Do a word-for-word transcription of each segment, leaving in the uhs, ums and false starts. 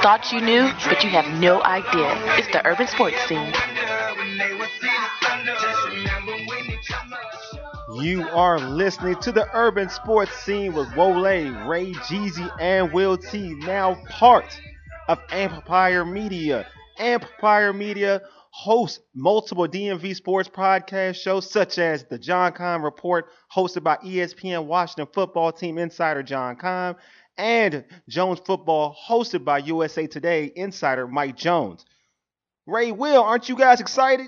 thought you knew, but you have no idea. It's the Urban Sports Scene. You are listening to the Urban Sports Scene with Wole, Ray, Jeezy, and Will T, now part of Empire Media. Empire Media hosts multiple D M V sports podcast shows such as the John Keim Report, hosted by E S P N Washington football team insider John Keim, and Jones Football, hosted by U S A Today insider Mike Jones. Ray, Will, aren't you guys excited?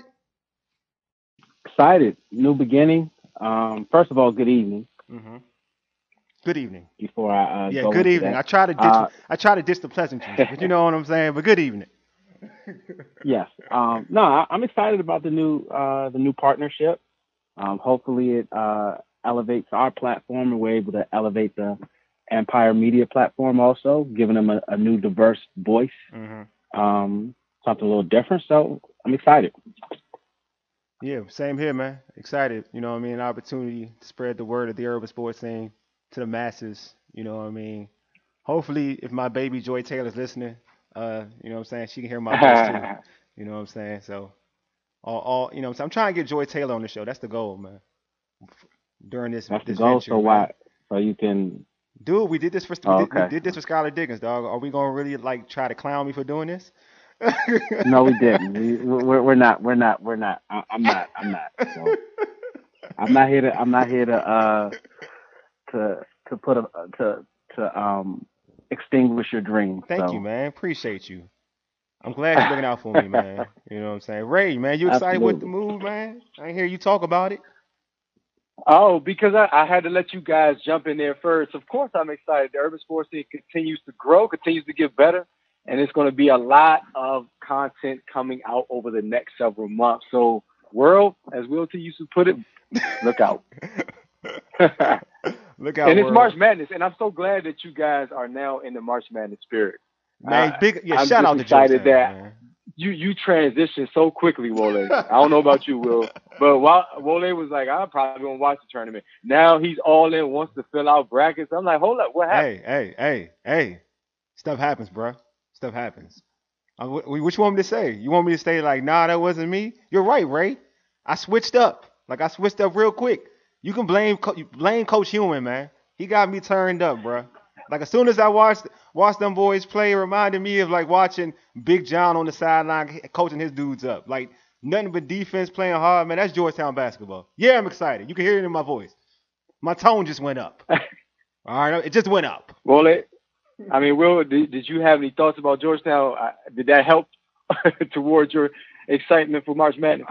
Excited. New beginning. Um, first of all, good evening. Mm-hmm. Good evening. Before I uh, yeah, go good into evening. that. I try to ditch. Uh, I try to ditch the pleasantries, but you know what I'm saying. But good evening. yes. Um, no, I, I'm excited about the new uh, the new partnership. Um, hopefully, it uh, elevates our platform, and we're able to elevate the Empire Media platform also, giving them a, a new diverse voice, mm-hmm. um, something a little different. So I'm excited. Yeah, same here, man. Excited. You know what I mean? An opportunity to spread the word of the urban sports scene to the masses. You know what I mean? Hopefully, if my baby Joy Taylor's listening, uh, you know what I'm saying, she can hear my voice too. You know what I'm saying? So, all, all you know, what I'm, saying? I'm trying to get Joy Taylor on the show. That's the goal, man. During this, That's this the goal. venture, so man. why? So you can. Dude, we did this for we, Oh, did, okay. we did this for Skylar Diggins, dog. Are we gonna really like try to clown me for doing this? No, we didn't. We, we're, we're not. We're not. We're not. I, I'm not. I'm not. So I'm not here to. I'm not here to. Uh, to to put a to to um extinguish your dream. Thank so. you, man. Appreciate you. I'm glad you're looking out for me, man. You know what I'm saying? Ray, man, you excited Absolutely. with the move, man? I hear you talk about it. Oh, because I, I had to let you guys jump in there first. Of course, I'm excited. The urban sports scene continues to grow, continues to get better, and it's going to be a lot of content coming out over the next several months. So, world, as Will T used to put it, look out. Look out, and it's world. March Madness, and I'm so glad that you guys are now in the March Madness spirit. Man, uh, big yeah, I'm shout just out to excited Georgetown, that man. You you transitioned so quickly, Wole. I don't know about you, Will, but while Wole was like, I'm probably gonna watch the tournament. Now he's all in, wants to fill out brackets. I'm like, hold up, what happened? Hey, hey, hey, hey. Stuff happens, bro. Stuff happens. Uh, wh- what you want me to say? You want me to say like, nah, that wasn't me? You're right, Ray. I switched up. Like I switched up real quick. You can blame Co- blame Coach Human, man. He got me turned up, bro. Like as soon as I watched watched them boys play, it reminded me of like watching Big John on the sideline coaching his dudes up. Like nothing but defense, playing hard, man. That's Georgetown basketball. Yeah, I'm excited. You can hear it in my voice. My tone just went up. All right, it just went up. Wole, I mean, Will, did, did you have any thoughts about Georgetown? Uh, did that help towards your excitement for March Madness?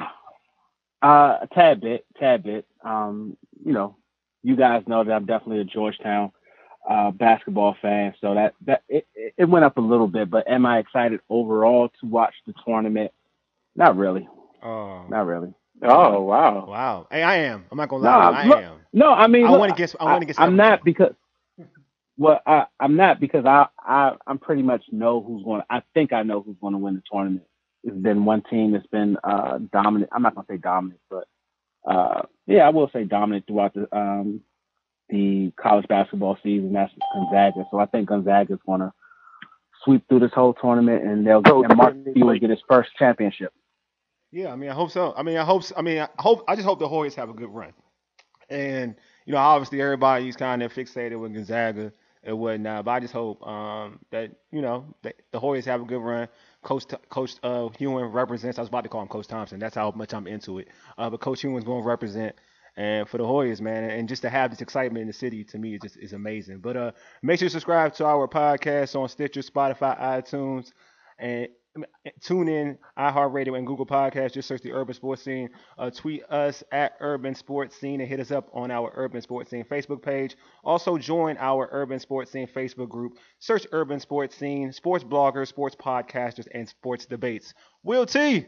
Uh, a tad bit, tad bit. Um, you know, you guys know that I'm definitely a Georgetown uh, basketball fan, so that that it, it went up a little bit. But am I excited overall to watch the tournament? Not really. Oh, Not really. Oh wow, wow. Hey, I am. I'm not gonna No, lie. to you. look, I am. no. I mean, I look, went against. I went against. I'm not everything. because. Well, I, I'm not because I, I I'm pretty much know who's going. I think I know who's going to win the tournament. It's been one team that's been uh, dominant. I'm not going to say dominant, but uh, yeah, I will say dominant throughout the um, the college basketball season. That's Gonzaga. So I think Gonzaga is going to sweep through this whole tournament, and they'll and Mark Few will get his first championship. Yeah, I mean, I hope so. I mean, I hope. I mean, I hope. I just hope the Hoyas have a good run. And you know, obviously, everybody's kind of fixated with Gonzaga and whatnot. But I just hope um, that you know that the Hoyas have a good run. Coach Coach uh, Hewan represents. I was about to call him Coach Thompson. That's how much I'm into it. Uh, but Coach Hewan's going to represent. And for the Hoyas, man, and just to have this excitement in the city, to me, it just is amazing. But uh, make sure you subscribe to our podcast on Stitcher, Spotify, iTunes, and tune in iHeartRadio and Google Podcasts. Just search the Urban Sports Scene. Uh, tweet us at Urban Sports Scene and hit us up on our Urban Sports Scene Facebook page. Also join our Urban Sports Scene Facebook group. Search Urban Sports Scene, sports bloggers, sports podcasters, and sports debates. Will T.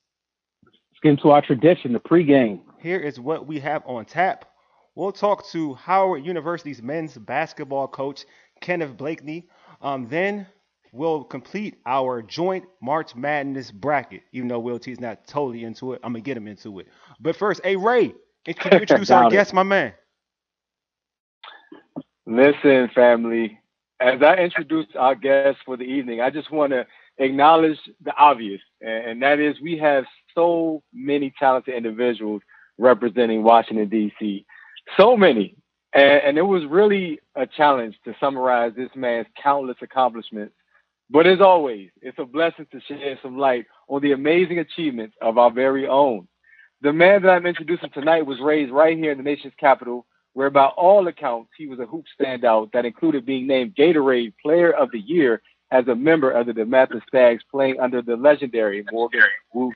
Let's get into our tradition, the pregame. Here is what we have on tap. We'll talk to Howard University's men's basketball coach, Kenneth Blakeney. Um, then we'll complete our joint March Madness bracket, even though Will T's not totally into it. I'm going to get him into it. But first, hey, Ray, can you introduce our Doubt it. guest, my man? listen, family. As I introduce our guest for the evening, I just want to acknowledge the obvious, and and that is we have so many talented individuals representing Washington, D C. So many. And, and it was really a challenge to summarize this man's countless accomplishments. But as always, it's a blessing to shed some light on the amazing achievements of our very own. The man that I'm introducing tonight was raised right here in the nation's capital, where by all accounts he was a hoop standout that included being named Gatorade Player of the Year as a member of the DeMatha Stags playing under the legendary Morgan Woo.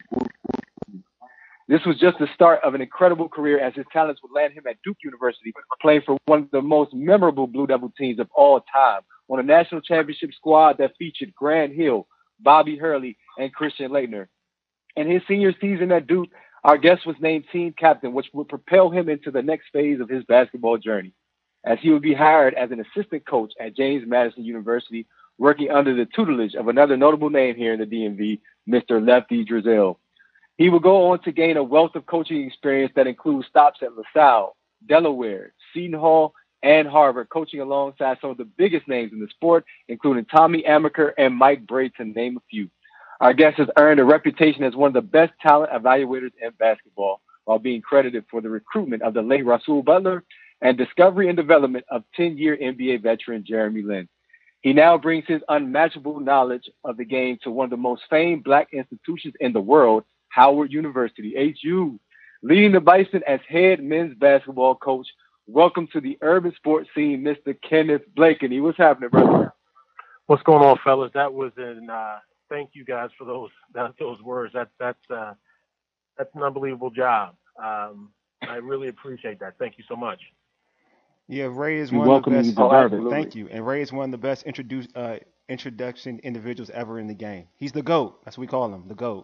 This was just the start of an incredible career as his talents would land him at Duke University, playing for one of the most memorable Blue Devil teams of all time on a national championship squad that featured Grant Hill, Bobby Hurley, and Christian Laettner. In his senior season at Duke, our guest was named team captain, which would propel him into the next phase of his basketball journey, as he would be hired as an assistant coach at James Madison University, working under the tutelage of another notable name here in the D M V, Mister Lefty Driesell. He would go on to gain a wealth of coaching experience that includes stops at LaSalle, Delaware, Seton Hall, and Harvard, coaching alongside some of the biggest names in the sport, including Tommy Amaker and Mike Bray, to name a few. Our guest has earned a reputation as one of the best talent evaluators in basketball, while being credited for the recruitment of the late Rasul Butler and discovery and development of ten-year N B A veteran Jeremy Lin. He now brings his unmatchable knowledge of the game to one of the most famed black institutions in the world, Howard University, H U, leading the Bison as head men's basketball coach. Welcome to the urban sports scene, Mister Kenneth Blakeney. What's happening, brother? What's going on, fellas? That was an uh, thank you guys for those that, those words. That that's uh, that's an unbelievable job. Um, I really appreciate that. Thank you so much. Yeah, Ray is You're one of welcome. the You best. deserve it. Thank you. And Ray is one of the best introduce, uh, introduction individuals ever in the game. He's the GOAT. That's what we call him, the GOAT.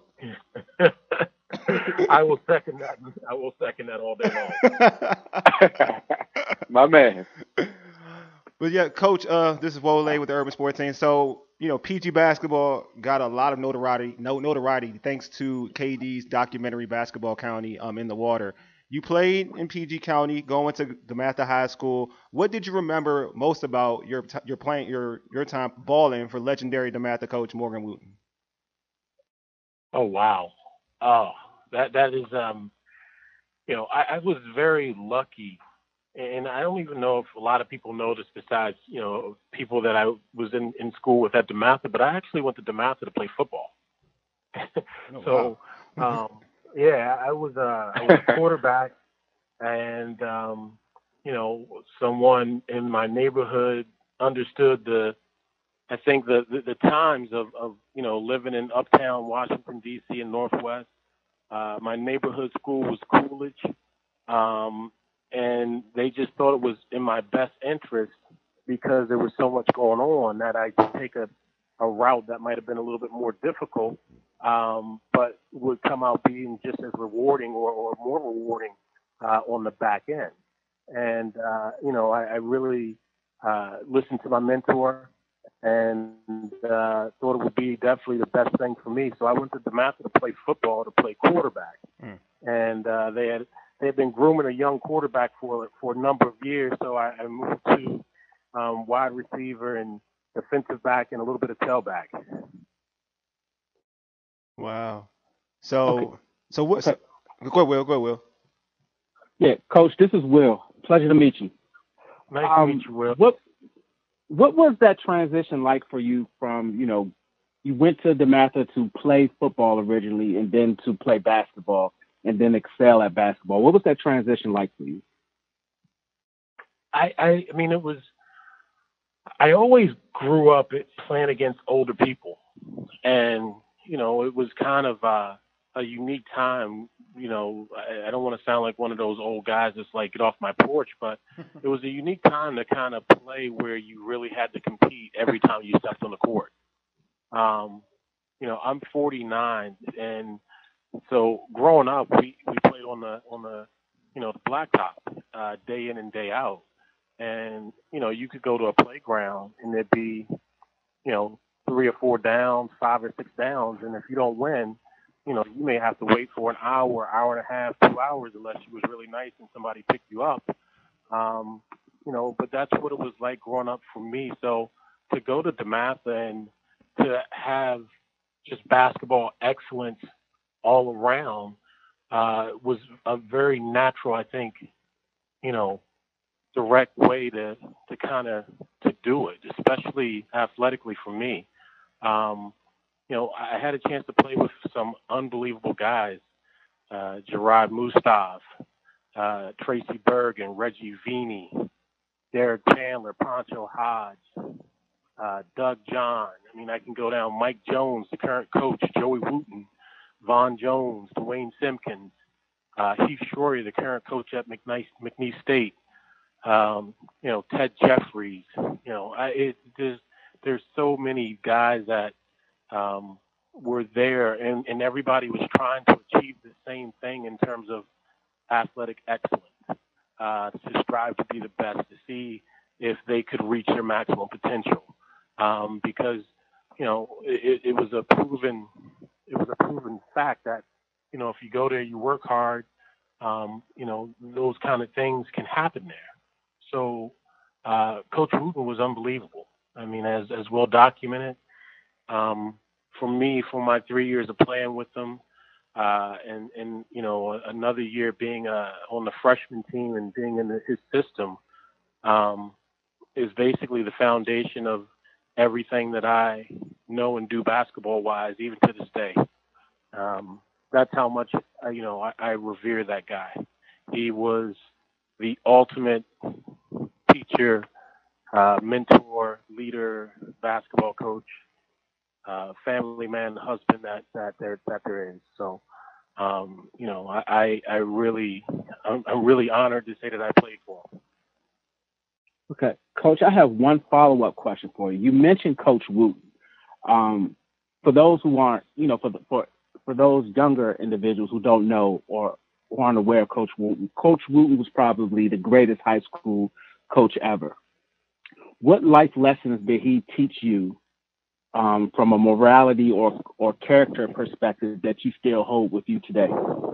I will second that. I will second that all day long. My man. But yeah, Coach, uh, this is Wole with the Urban Sports Team. So, you know, P G basketball got a lot of notoriety, no notoriety thanks to K D's documentary Basketball County um, in the Water. You played in P G County, going to DeMatha High School. What did you remember most about your t- your playing your your time balling for legendary DeMatha coach Morgan Wooten? Oh wow. Oh, that that is um. You know, I, I was very lucky, and I don't even know if a lot of people know this besides you know people that I was in in school with at DeMatha. But I actually went to DeMatha to play football. Oh, so, wow. um, yeah, I was uh, I was a quarterback, and um, you know, someone in my neighborhood understood the, I think the the, the times of, of you know living in uptown Washington D C and Northwest. Uh, my neighborhood school was Coolidge, um, and they just thought it was in my best interest because there was so much going on that I could take a, a route that might have been a little bit more difficult, um, but would come out being just as rewarding or, or more rewarding uh, on the back end. And, uh, you know, I, I really uh, listened to my mentor and uh, thought it would be definitely the best thing for me. So I went to DeMatha to play football, to play quarterback. Mm. And uh, they had they had been grooming a young quarterback for for a number of years. So I, I moved to um, wide receiver and defensive back and a little bit of tailback. Wow. So Okay. so what? So, Okay. go ahead, Will. Go ahead, Will. Yeah, Coach, this is Will. Pleasure to meet you. Nice Um, to meet you, Will. What what was that transition like for you from, you know, you went to DeMatha to play football originally and then to play basketball and then excel at basketball? What was that transition like for you? I, I, I mean, it was. I always grew up at- playing against older people, and you know, it was kind of uh, a unique time. You know, I, I don't want to sound like one of those old guys that's like get off my porch, but it was a unique time to kind of play where you really had to compete every time you stepped on the court. Um, you know, I'm forty-nine, and so growing up, we, we played on the on the you know the blacktop uh, day in and day out, and you know you could go to a playground and there'd be you know three or four downs, five or six downs, and if you don't win, you know you may have to wait for an hour, hour and a half, two hours unless you was really nice and somebody picked you up. Um, you know, but that's what it was like growing up for me. So to go to DeMatha and to have just basketball excellence all around uh, was a very natural, I think, you know, direct way to to kind of to do it, especially athletically for me. Um, you know, I had a chance to play with some unbelievable guys, uh, Gerard Mustaf, uh, Tracy Bergen, Reggie Vini, Derek Chandler, Poncho Hodge, uh, Doug John. I mean, I can go down Mike Jones, the current coach, Joey Wooten, Vaughn Jones, Dwayne Simpkins, uh, Heath Shorey, the current coach at McNeese, McNeese State. Um, you know, Ted Jeffries. You know, I, it, there's there's so many guys that um, were there, and, and everybody was trying to achieve the same thing in terms of athletic excellence, uh, to strive to be the best, to see if they could reach their maximum potential. Um, because, you know, it, it was a proven, it was a proven fact that, you know, if you go there, you work hard, um, you know, those kind of things can happen there. So, uh, Coach Wooten was unbelievable. I mean, as, as well documented, um, for me, for my three years of playing with them, uh, and, and, you know, another year being, uh, on the freshman team and being in the, his system, um, is basically the foundation of everything that I know and do basketball-wise, even to this day. Um, that's how much, uh, you know, I, I revere that guy. He was the ultimate teacher, uh, mentor, leader, basketball coach, uh, family man, husband that, that there, that there is. So, um, you know, I, I, I really, I'm, I'm really honored to say that I played for him. Okay, Coach, I have one follow-up question for you. You mentioned Coach Wooten. Um, for those who aren't, you know, for the, for for those younger individuals who don't know or who aren't aware of Coach Wooten, Coach Wooten was probably the greatest high school coach ever. What life lessons did he teach you um, from a morality or or character perspective that you still hold with you today?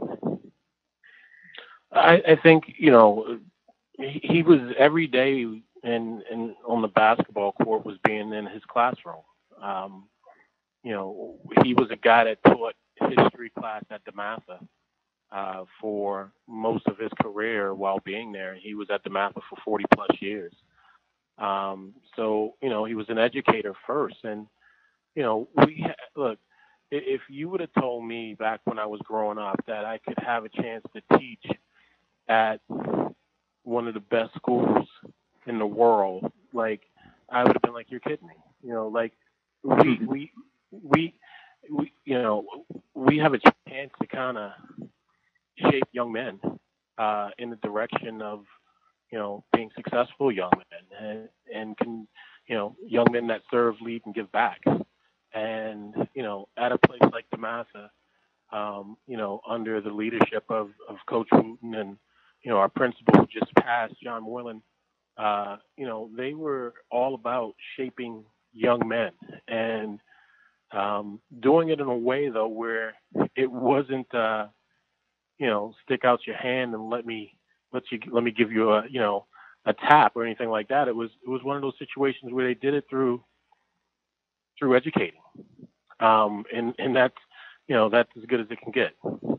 I, I think, you know, he, he was every day in, in on the basketball court was being in his classroom. Um, you know, he was a guy that taught history class at DeMatha uh, for most of his career while being there. He was at DeMatha for forty plus years. Um, so, you know, he was an educator first. And, you know, we ha- look, if you would have told me back when I was growing up that I could have a chance to teach at one of the best schools in the world, like, I would have been like, you're kidding me. You know, like, we, we, we, we you know, we have a chance to kind of shape young men uh, in the direction of, you know, being successful young men and, and can, you know, young men that serve, lead, and give back. And, you know, at a place like DeMatha, um, you know, under the leadership of, of Coach Wooten and, you know, our principal who just passed, John Moylan, uh, you know, they were all about shaping young men and um, doing it in a way, though, where it wasn't, uh, you know, stick out your hand and let me let you let me give you a, you know, a tap or anything like that. It was it was one of those situations where they did it through through educating, um, and and that's, you know, that's as good as it can get.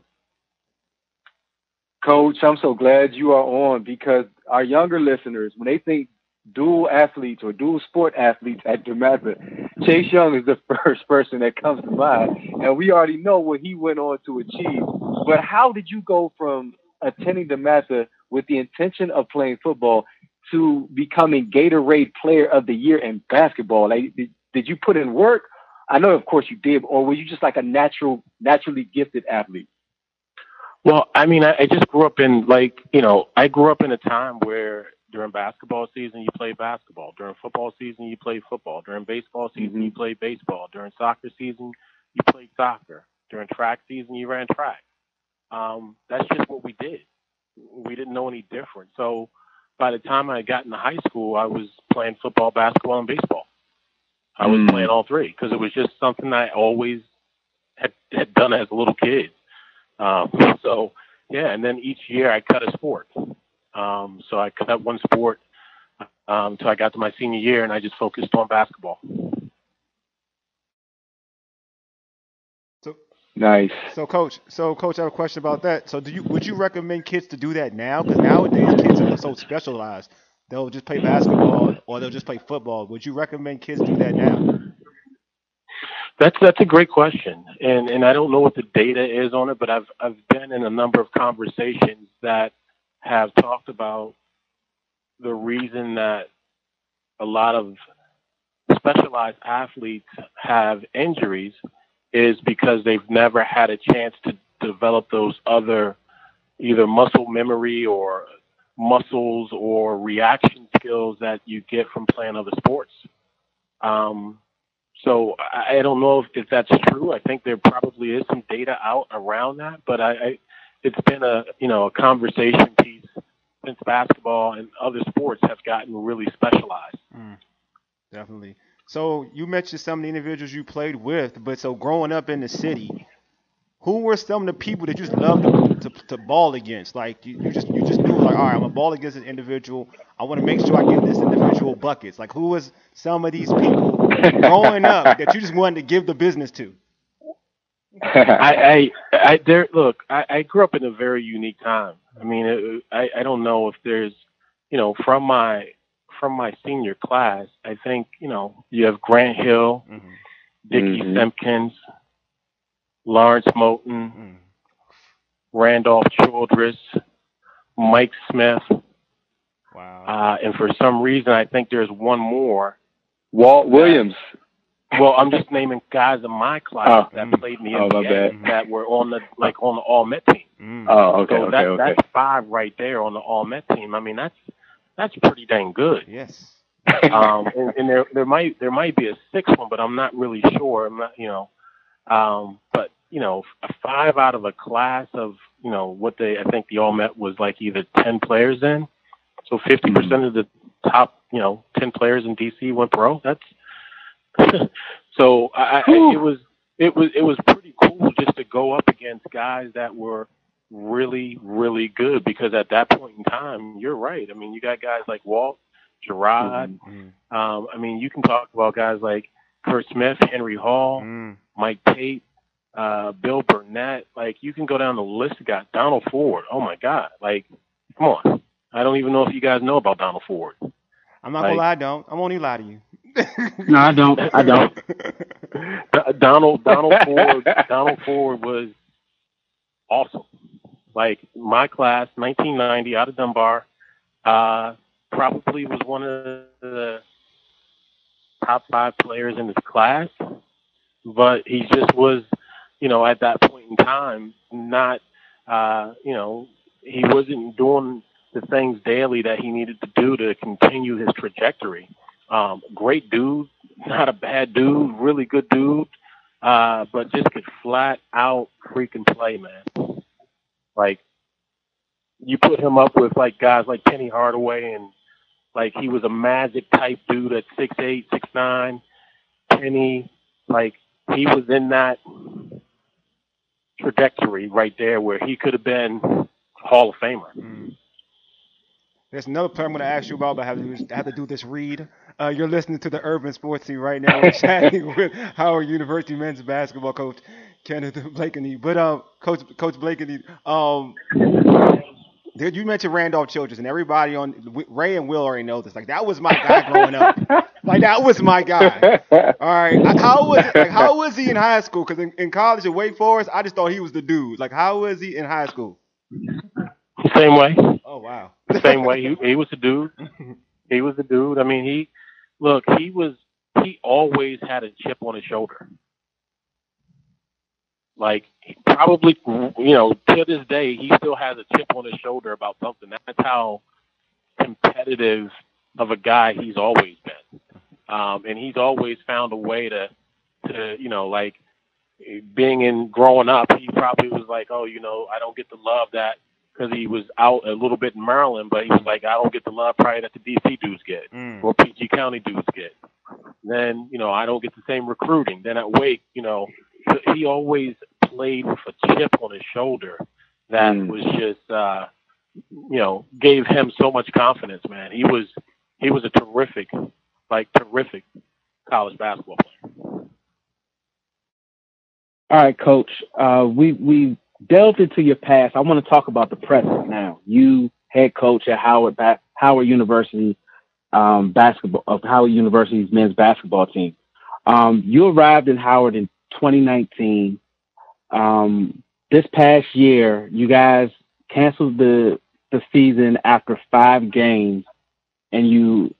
Coach, I'm so glad you are on, because our younger listeners, when they think dual athletes or dual sport athletes at DeMatha, Chase Young is the first person that comes to mind. And we already know what he went on to achieve. But how did you go from attending DeMatha with the intention of playing football to becoming Gatorade Player of the Year in basketball? Like, did, did you put in work? I know, of course, you did. Or were you just like a natural, naturally gifted athlete? Well, I mean, I, I just grew up in, like, you know, I grew up in a time where during basketball season, you play basketball. During football season, you play football. During baseball season, mm-hmm. you play baseball. During soccer season, you played soccer. During track season, you ran track. Um, that's just what we did. We didn't know any different. So by the time I got into high school, I was playing football, basketball, and baseball. I was mm. playing all three because it was just something I always had, had done as a little kid. Um, so, yeah, and then each year I cut a sport. Um, so I cut one sport. um, until I got to my senior year, and I just focused on basketball. So, Nice. so coach, so coach, I have a question about that. So, do you would you recommend kids to do that now? Because nowadays kids are so specialized. They'll just play basketball or they'll just play football. Would you recommend kids do that now? That's that's a great question, and and I don't know what the data is on it, but I've I've been in a number of conversations that have talked about the reason that a lot of specialized athletes have injuries is because they've never had a chance to develop those other either muscle memory or muscles or reaction skills that you get from playing other sports. Um, so I, I don't know if, if that's true. I think there probably is some data out around that, but I, I it's been a you know a conversation piece since basketball and other sports have gotten really specialized. Mm, definitely. So you mentioned some of the individuals you played with, but so growing up in the city, who were some of the people that you just loved to, to, to ball against? Like you, you just you just knew like, all right, I'm gonna ball against this individual. I want to make sure I give this individual buckets. Like who was some of these people growing up that you just wanted to give the business to? I, I, I there. Look, I, I grew up in a very unique time. I mean, it, I, I don't know if there's, you know, from my from my senior class, I think you know you have Grant Hill, Mm-hmm. Dickie Mhm. Simpkins, Lawrence Moulton, Mm. Randolph Childress, Mike Smith, Wow. uh, and for some reason, I think there's one more. Walt Williams. Well, I'm just naming guys in my class Oh. that Mm. played in the Oh, my N B A bad. that were on the like on the All Met team. Mm. Oh, okay, So okay, that okay. that's five right there on the All Met team. I mean, that's that's pretty dang good. Yes. Um, and, and there there might there might be a sixth one, but I'm not really sure. I'm not, you know, um, but you know, a five out of a class of you know what they I think the All Met was like either ten players in. So fifty percent of the top you know ten players in D C went pro. That's so I, I it was it was it was pretty cool just to go up against guys that were really really good because at that point in time, you're right. I mean, you got guys like Walt, Gerard. Mm. Um, I mean, you can talk about guys like Kurt Smith, Henry Hall, Mm. Mike Tate, uh, Bill Burnett. Like you can go down the list. You got Donald Ford. Oh my God! Like, come on. I don't even know if you guys know about Donald Ford. I'm not Like- gonna lie, I don't. I won't even lie to you. No, I don't. I don't. D- Donald Donald Ford Donald Ford was awesome. Like my class, nineteen ninety, out of Dunbar, uh, probably was one of the top five players in his class, but he just was, you know, at that point in time, not, uh, you know, he wasn't doing the things daily that he needed to do to continue his trajectory. Um, great dude, not a bad dude, really good dude, uh, but just could flat out freaking play, man. Like, you put him up with like guys like Penny Hardaway, and like he was a Magic type dude at six eight, six nine. Penny, like he was in that trajectory right there where he could have been Hall of Famer. Mm. There's another player I'm going to ask you about, but I have to, do- I have to do this read. Uh, you're listening to the Urban Sports Team right now. We're chatting with Howard University men's basketball coach Kenneth Blakeney. But um, Coach Coach Blakeney, um, dude, you mentioned Randolph Childress, and everybody on Ray and Will already know this. Like that was my guy growing up. Like that was my guy. All right, how was it? Like how was he in high school? Because in, in college at Wake Forest, I just thought he was the dude. Like how was he in high school? Same way. Oh wow. Same way. He, he was a dude. He was a dude. I mean, he look. He was. He always had a chip on his shoulder. Like probably, you know, to this day, he still has a chip on his shoulder about something. That's how competitive of a guy he's always been. Um, and he's always found a way to, to you know, like being in growing up, he probably was like, oh, you know, I don't get the love that because he was out a little bit in Maryland, but he was like, I don't get the love probably that the D C dudes get Mm. or P G County dudes get. Then, you know, I don't get the same recruiting. Then at Wake, you know, he always played with a chip on his shoulder that Mm. was just, uh, you know, gave him so much confidence, man. He was, he was a terrific, like terrific college basketball player. All right, Coach. Uh, we we delved into your past. I want to talk about the present now. You head coach at Howard ba- Howard University um, basketball of Howard University's men's basketball team. Um, you arrived in Howard in twenty nineteen. Um, this past year, you guys canceled the the season after five games, and you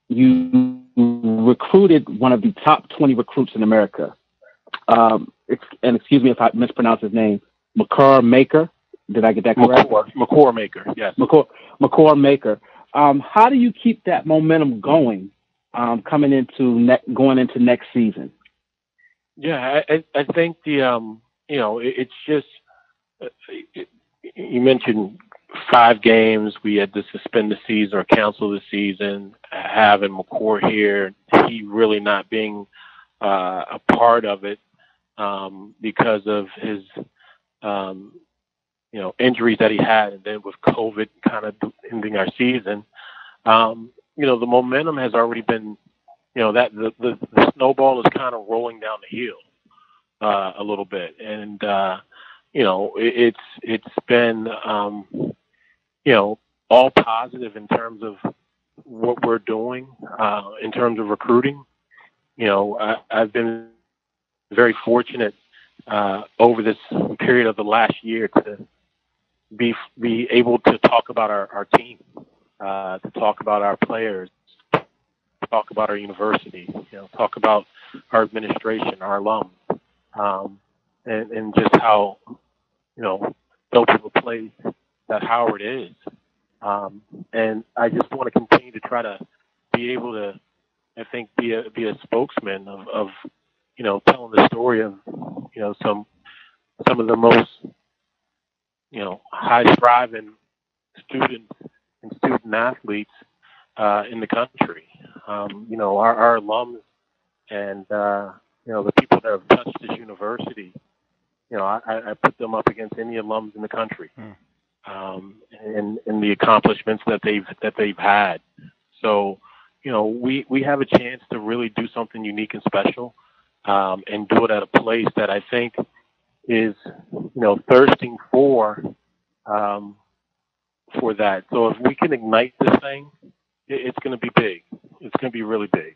you recruited one of the top twenty recruits in America. Um, and excuse me if I mispronounce his name, McCord Maker. Did I get that correct? McCord, McCord Maker, yes. McCord, McCord Maker. Um, how do you keep that momentum going um, coming into ne- going into next season? Yeah, I, I think the um, you know it, it's just uh, it, you mentioned five games. We had to suspend the season or cancel the season. Having McCord here, he really not being uh, a part of it um, because of his um, you know injuries that he had, and then with COVID kind of ending our season. Um, you know, the momentum has already been, you know, that the, the, the snowball is kind of rolling down the hill uh, a little bit. And, uh, you know, it, it's it's been, um, you know, all positive in terms of what we're doing, uh, in terms of recruiting. You know, I, I've been very fortunate uh, over this period of the last year to be be able to talk about our, our team. Uh, to talk about our players, talk about our university, you know, talk about our administration, our alums, um, and, and just how, you know, dope of a place that Howard is. Um, and I just want to continue to try to be able to, I think, be a be a spokesman of, of you know, telling the story of, you know, some some of the most, you know, high striving students and student athletes uh, in the country. Um, you know, our, our alums and, uh, you know, the people that have touched this university, you know, I, I put them up against any alums in the country mm. um, and, and the accomplishments that they've, that they've had. So, you know, we, we have a chance to really do something unique and special um, and do it at a place that I think is, you know, thirsting for, um, for that. So if we can ignite this thing, it, it's going to be big. It's going to be really big.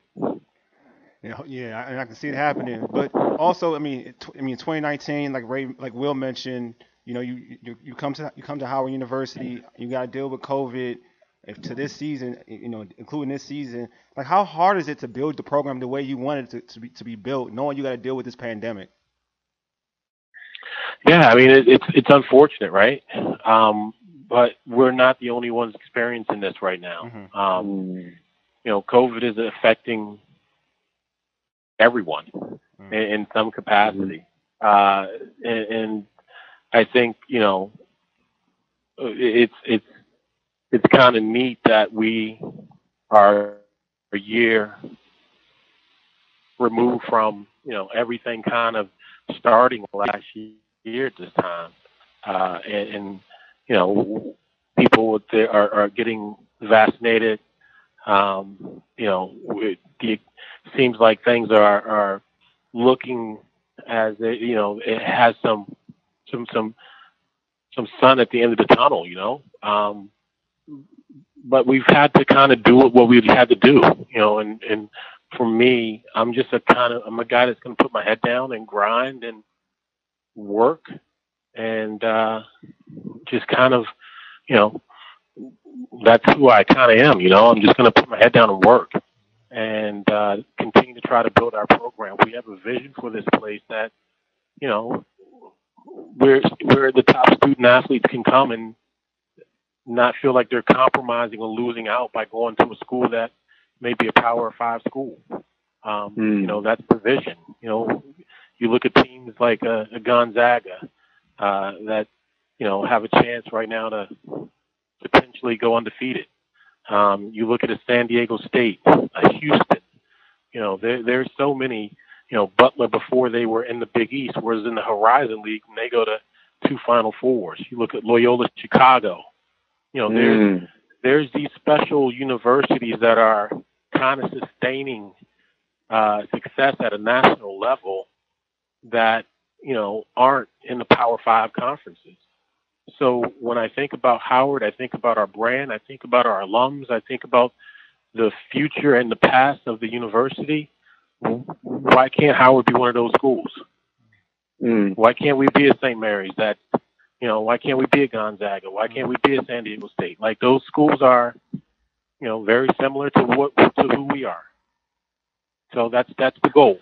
Yeah, yeah, and I can see it happening. But also, I mean, I mean, twenty nineteen, like Ray, like Will mentioned, you know, you you, you come to you come to Howard University, you got to deal with COVID. If to this season, you know, including this season, like how hard is it to build the program the way you wanted it to, to be to be built, knowing you got to deal with this pandemic? Yeah, I mean, it, it's it's unfortunate, right? Um, but we're not the only ones experiencing this right now. Mm-hmm. Um, you know, COVID is affecting everyone mm-hmm. in, in some capacity. Uh, and, and I think, you know, it's, it's, it's kind of neat that we are a year removed from, you know, everything kind of starting last year at this time. Uh, and, and, you know, people are, are getting vaccinated. Um, you know, it, it seems like things are, are looking as it, you know, it has some, some, some, some sun at the end of the tunnel, you know. Um, but we've had to kind of do what we've had to do, you know, and, and for me, I'm just a kind of, I'm a guy that's going to put my head down and grind and work and, uh, just kind of, you know, that's who I kind of am, you know. I'm just going to put my head down and work and uh, continue to try to build our program. We have a vision for this place that, you know, where where the top student athletes can come and not feel like they're compromising or losing out by going to a school that may be a Power Five school. Um, mm. You know, that's the vision. You know, you look at teams like a, a Gonzaga uh, that, you know, have a chance right now to potentially go undefeated. Um, you look at a San Diego State, a Houston. You know, there there's so many. You know, Butler before they were in the Big East, whereas in the Horizon League, and they go to two Final Fours. You look at Loyola Chicago. You know, there's mm. there's these special universities that are kind of sustaining uh, success at a national level that, you know, aren't in the Power Five conferences. So when I think about Howard, I think about our brand, I think about our alums, I think about the future and the past of the university. Why can't Howard be one of those schools? Mm. Why can't we be a Saint Mary's? That, you know, why can't we be a Gonzaga? Why can't we be a San Diego State? Like, those schools are, you know, very similar to what to who we are. So that's that's the goal.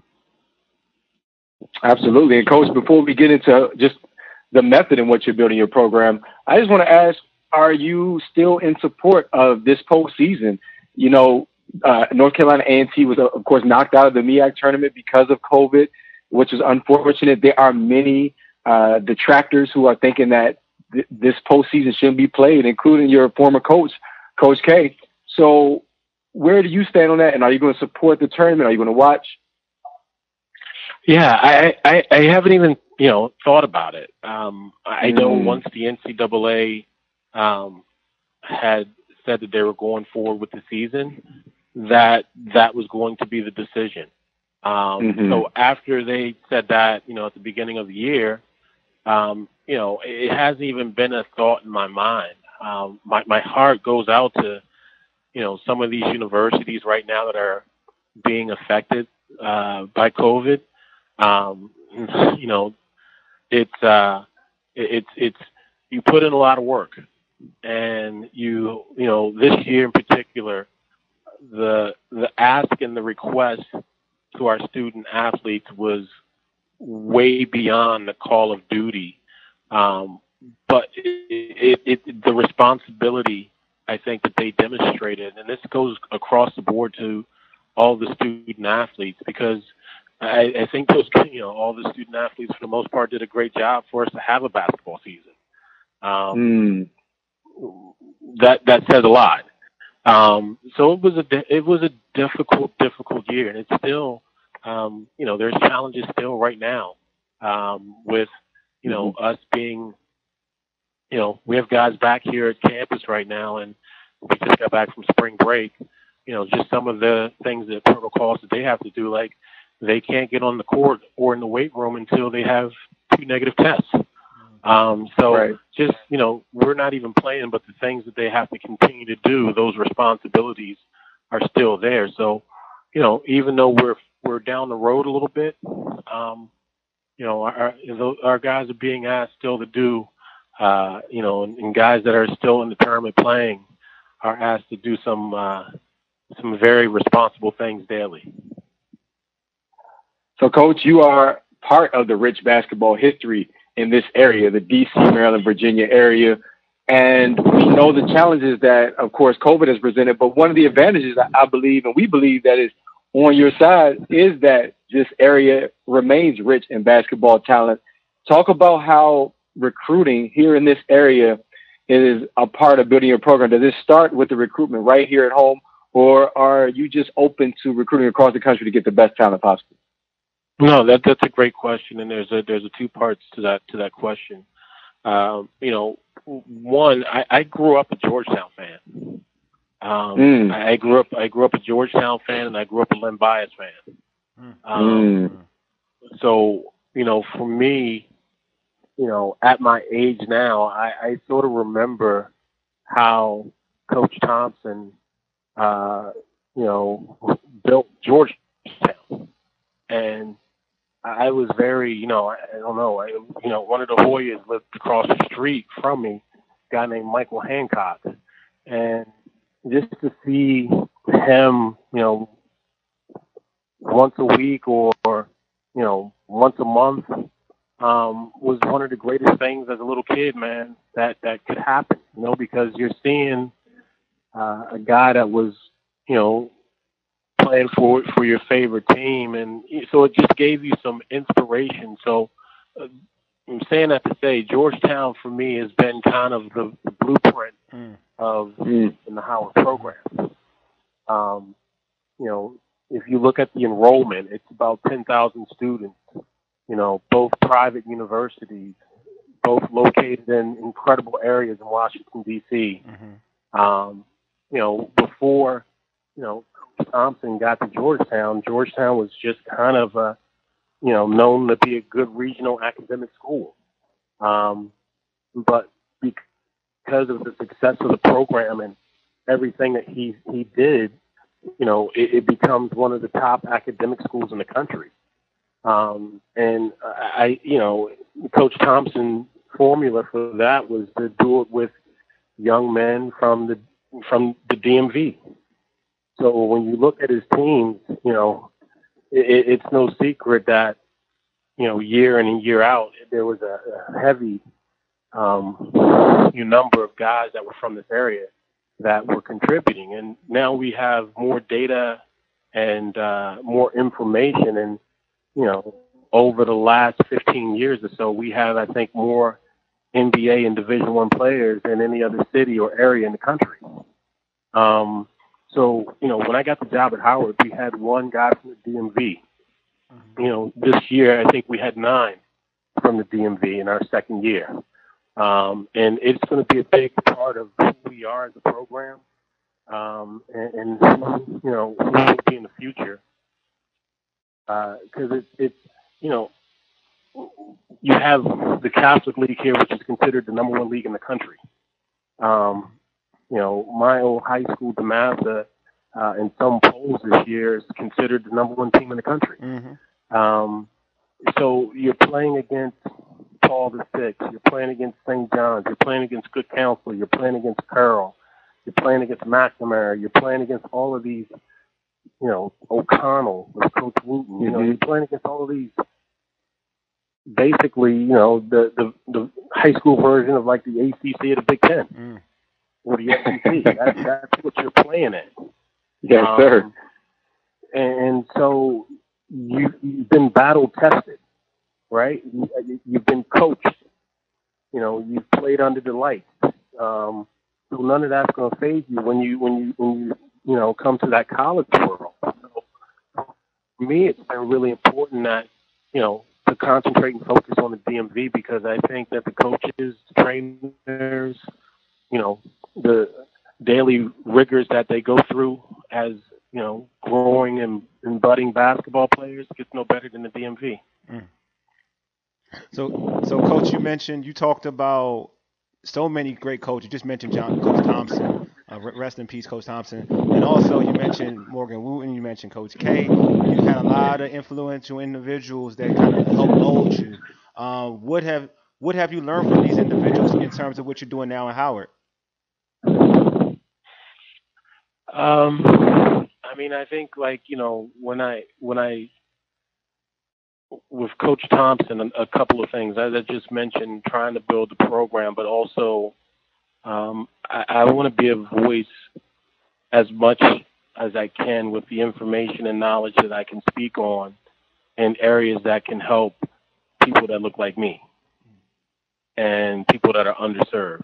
Absolutely. And Coach, before we get into just the method in which you're building your program, I just want to ask, are you still in support of this postseason? You know, uh, North Carolina A and T was, of course, knocked out of the M E A C tournament because of COVID, which is unfortunate. There are many uh, detractors who are thinking that th- this postseason shouldn't be played, including your former coach, Coach K. So where do you stand on that? And are you going to support the tournament? Are you going to watch? Yeah, I, I, I haven't even, you know, thought about it. Um, I know Mm. once the N C double A um, had said that they were going forward with the season, that that was going to be the decision. Um, Mhm. So after they said that, you know, at the beginning of the year, um, you know, it hasn't even been a thought in my mind. Um, my, my heart goes out to, you know, some of these universities right now that are being affected uh, by COVID. Um, you know, it's, uh, it, it's, it's, you put in a lot of work, and you, you know, this year in particular, the, the ask and the request to our student athletes was way beyond the call of duty. Um, but it, it, it, the responsibility, I think, that they demonstrated, and this goes across the board to all the student athletes, because I, I think those, you know, all the student athletes for the most part did a great job for us to have a basketball season. Um, Mm. That that says a lot. Um, so it was a it was a difficult difficult year, and it's still, um, you know, there's challenges still right now um, with, you know, Mhm. us being, you know, we have guys back here at campus right now, and we just got back from spring break. You know, just some of the things that protocols that they have to do, like they can't get on the court or in the weight room until they have two negative tests. Um, so Right. just, you know, we're not even playing, but the things that they have to continue to do, those responsibilities are still there. So, you know, even though we're, we're down the road a little bit, um, you know, our, our guys are being asked still to do, uh, you know, and, and guys that are still in the tournament playing are asked to do some, uh, some very responsible things daily. So, Coach, you are part of the rich basketball history in this area, the D C, Maryland, Virginia area. And we know the challenges that, of course, COVID has presented. But one of the advantages I believe, and we believe that is on your side, is that this area remains rich in basketball talent. Talk about how recruiting here in this area is a part of building your program. Does it start with the recruitment right here at home, or are you just open to recruiting across the country to get the best talent possible? No, that that's a great question, and there's a there's a two parts to that to that question. Um, you know, one, I, I grew up a Georgetown fan. Um, Mm. I, I grew up I grew up a Georgetown fan, and I grew up a Len Bias fan. Um, Mm. So, you know, for me, you know, at my age now, I, I sort of remember how Coach Thompson, uh, you know, built Georgetown, and I was very, you know, I, I don't know, I, you know, one of the Hoyas lived across the street from me, a guy named Michael Hancock, and just to see him, you know, once a week or, you know, once a month, um, was one of the greatest things as a little kid, man, that, that could happen, you know, because you're seeing uh, a guy that was, you know, playing for for your favorite team, and so it just gave you some inspiration. So uh, I'm saying that to say Georgetown for me has been kind of the, the blueprint Mm. of Mm. in the Howard program. Um, you know, if you look at the enrollment, it's about ten thousand students. You know, both private universities, both located in incredible areas in Washington D C. Mhm. Um, you know, before, you know, Thompson got to Georgetown, Georgetown was just kind of, uh, you know, known to be a good regional academic school. Um, but because of the success of the program and everything that he, he did, you know, it, it becomes one of the top academic schools in the country. Um, and I, you know, Coach Thompson's formula for that was to do it with young men from the from the D M V. So when you look at his teams, you know, it, it's no secret that, you know, year in and year out, there was a, a heavy um, you number of guys that were from this area that were contributing. And now we have more data and uh, more information. And, you know, over the last fifteen years or so, we have, I think, more N B A and Division One players than any other city or area in the country. Um, so, you know, when I got the job at Howard, we had one guy from the D M V. Mm-hmm. You know, this year, I think we had nine from the D M V in our second year. Um, and it's going to be a big part of who we are as a program, um, and, and, you know, who we'll be in the future. Because uh, it's, it's, you know, you have the Catholic League here, which is considered the number one league in the country. Um, you know, my old high school, DeMatha, uh, in some polls this year is considered the number one team in the country. Mm-hmm. Um, so you're playing against Paul the Sixth, you're playing against Saint John's, you're playing against Good Counsel, you're playing against Carroll, you're playing against McNamara, you're playing against all of these, you know, O'Connell with Coach Wooten, mm-hmm. you know, you're playing against all of these. Basically, you know, the, the, the high school version of like the A C C or the Big Ten mm. or the S E C. That's, that's what you're playing at. Yes, um, sir. And so you, you've been battle tested, right? You, you've been coached. You know, you've played under the lights. Um, so none of that's going to faze you when you when you when you you know come to that college world. So for me, it's been really important that you know. to concentrate and focus on the D M V because I think that the coaches, trainers, you know, the daily rigors that they go through as, you know, growing and, and budding basketball players gets no better than the D M V. Mm. So, so Coach, you mentioned, you talked about so many great coaches. You just mentioned John, Coach Thompson. Uh, rest in peace, Coach Thompson. And also you mentioned Morgan Wooten, you mentioned Coach K. You had a lot of influential individuals that kind of helped mold you. Um, what have what have you learned from these individuals in terms of what you're doing now in Howard? Um, I mean, I think like, you know, when I when I with Coach Thompson, a, a couple of things. As I just mentioned, trying to build the program, but also um, I, I want to be a voice as much as I can with the information and knowledge that I can speak on in areas that can help people that look like me and people that are underserved.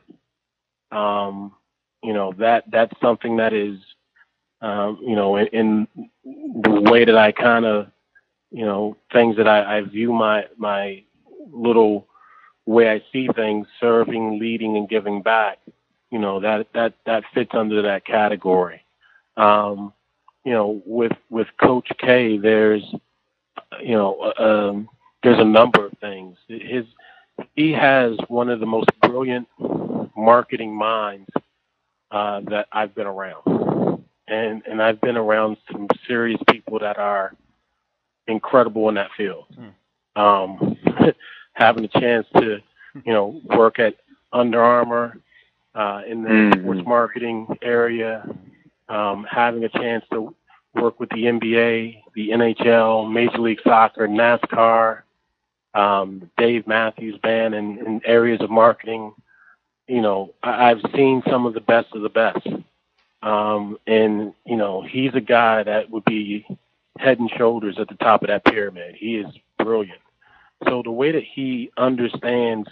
Um, you know, that that's something that is, um, you know, in, in the way that I kind of, you know, things that I, I view my my little way I see things, serving, leading, and giving back. You know, that that that fits under that category. Um, you know, with with Coach K, there's, you know, um, there's a number of things. His he has one of the most brilliant marketing minds uh, that I've been around, and and I've been around some serious people that are incredible in that field. Mm. Um, having a chance to, you know, work at Under Armour uh, in the mm. sports marketing area, um, having a chance to work with the N B A, the N H L, Major League Soccer, NASCAR, um, Dave Matthews Band, and in areas of marketing. You know, I, I've seen some of the best of the best. Um, and, you know, he's a guy that would be head and shoulders at the top of that pyramid. He is brilliant. So the way that he understands,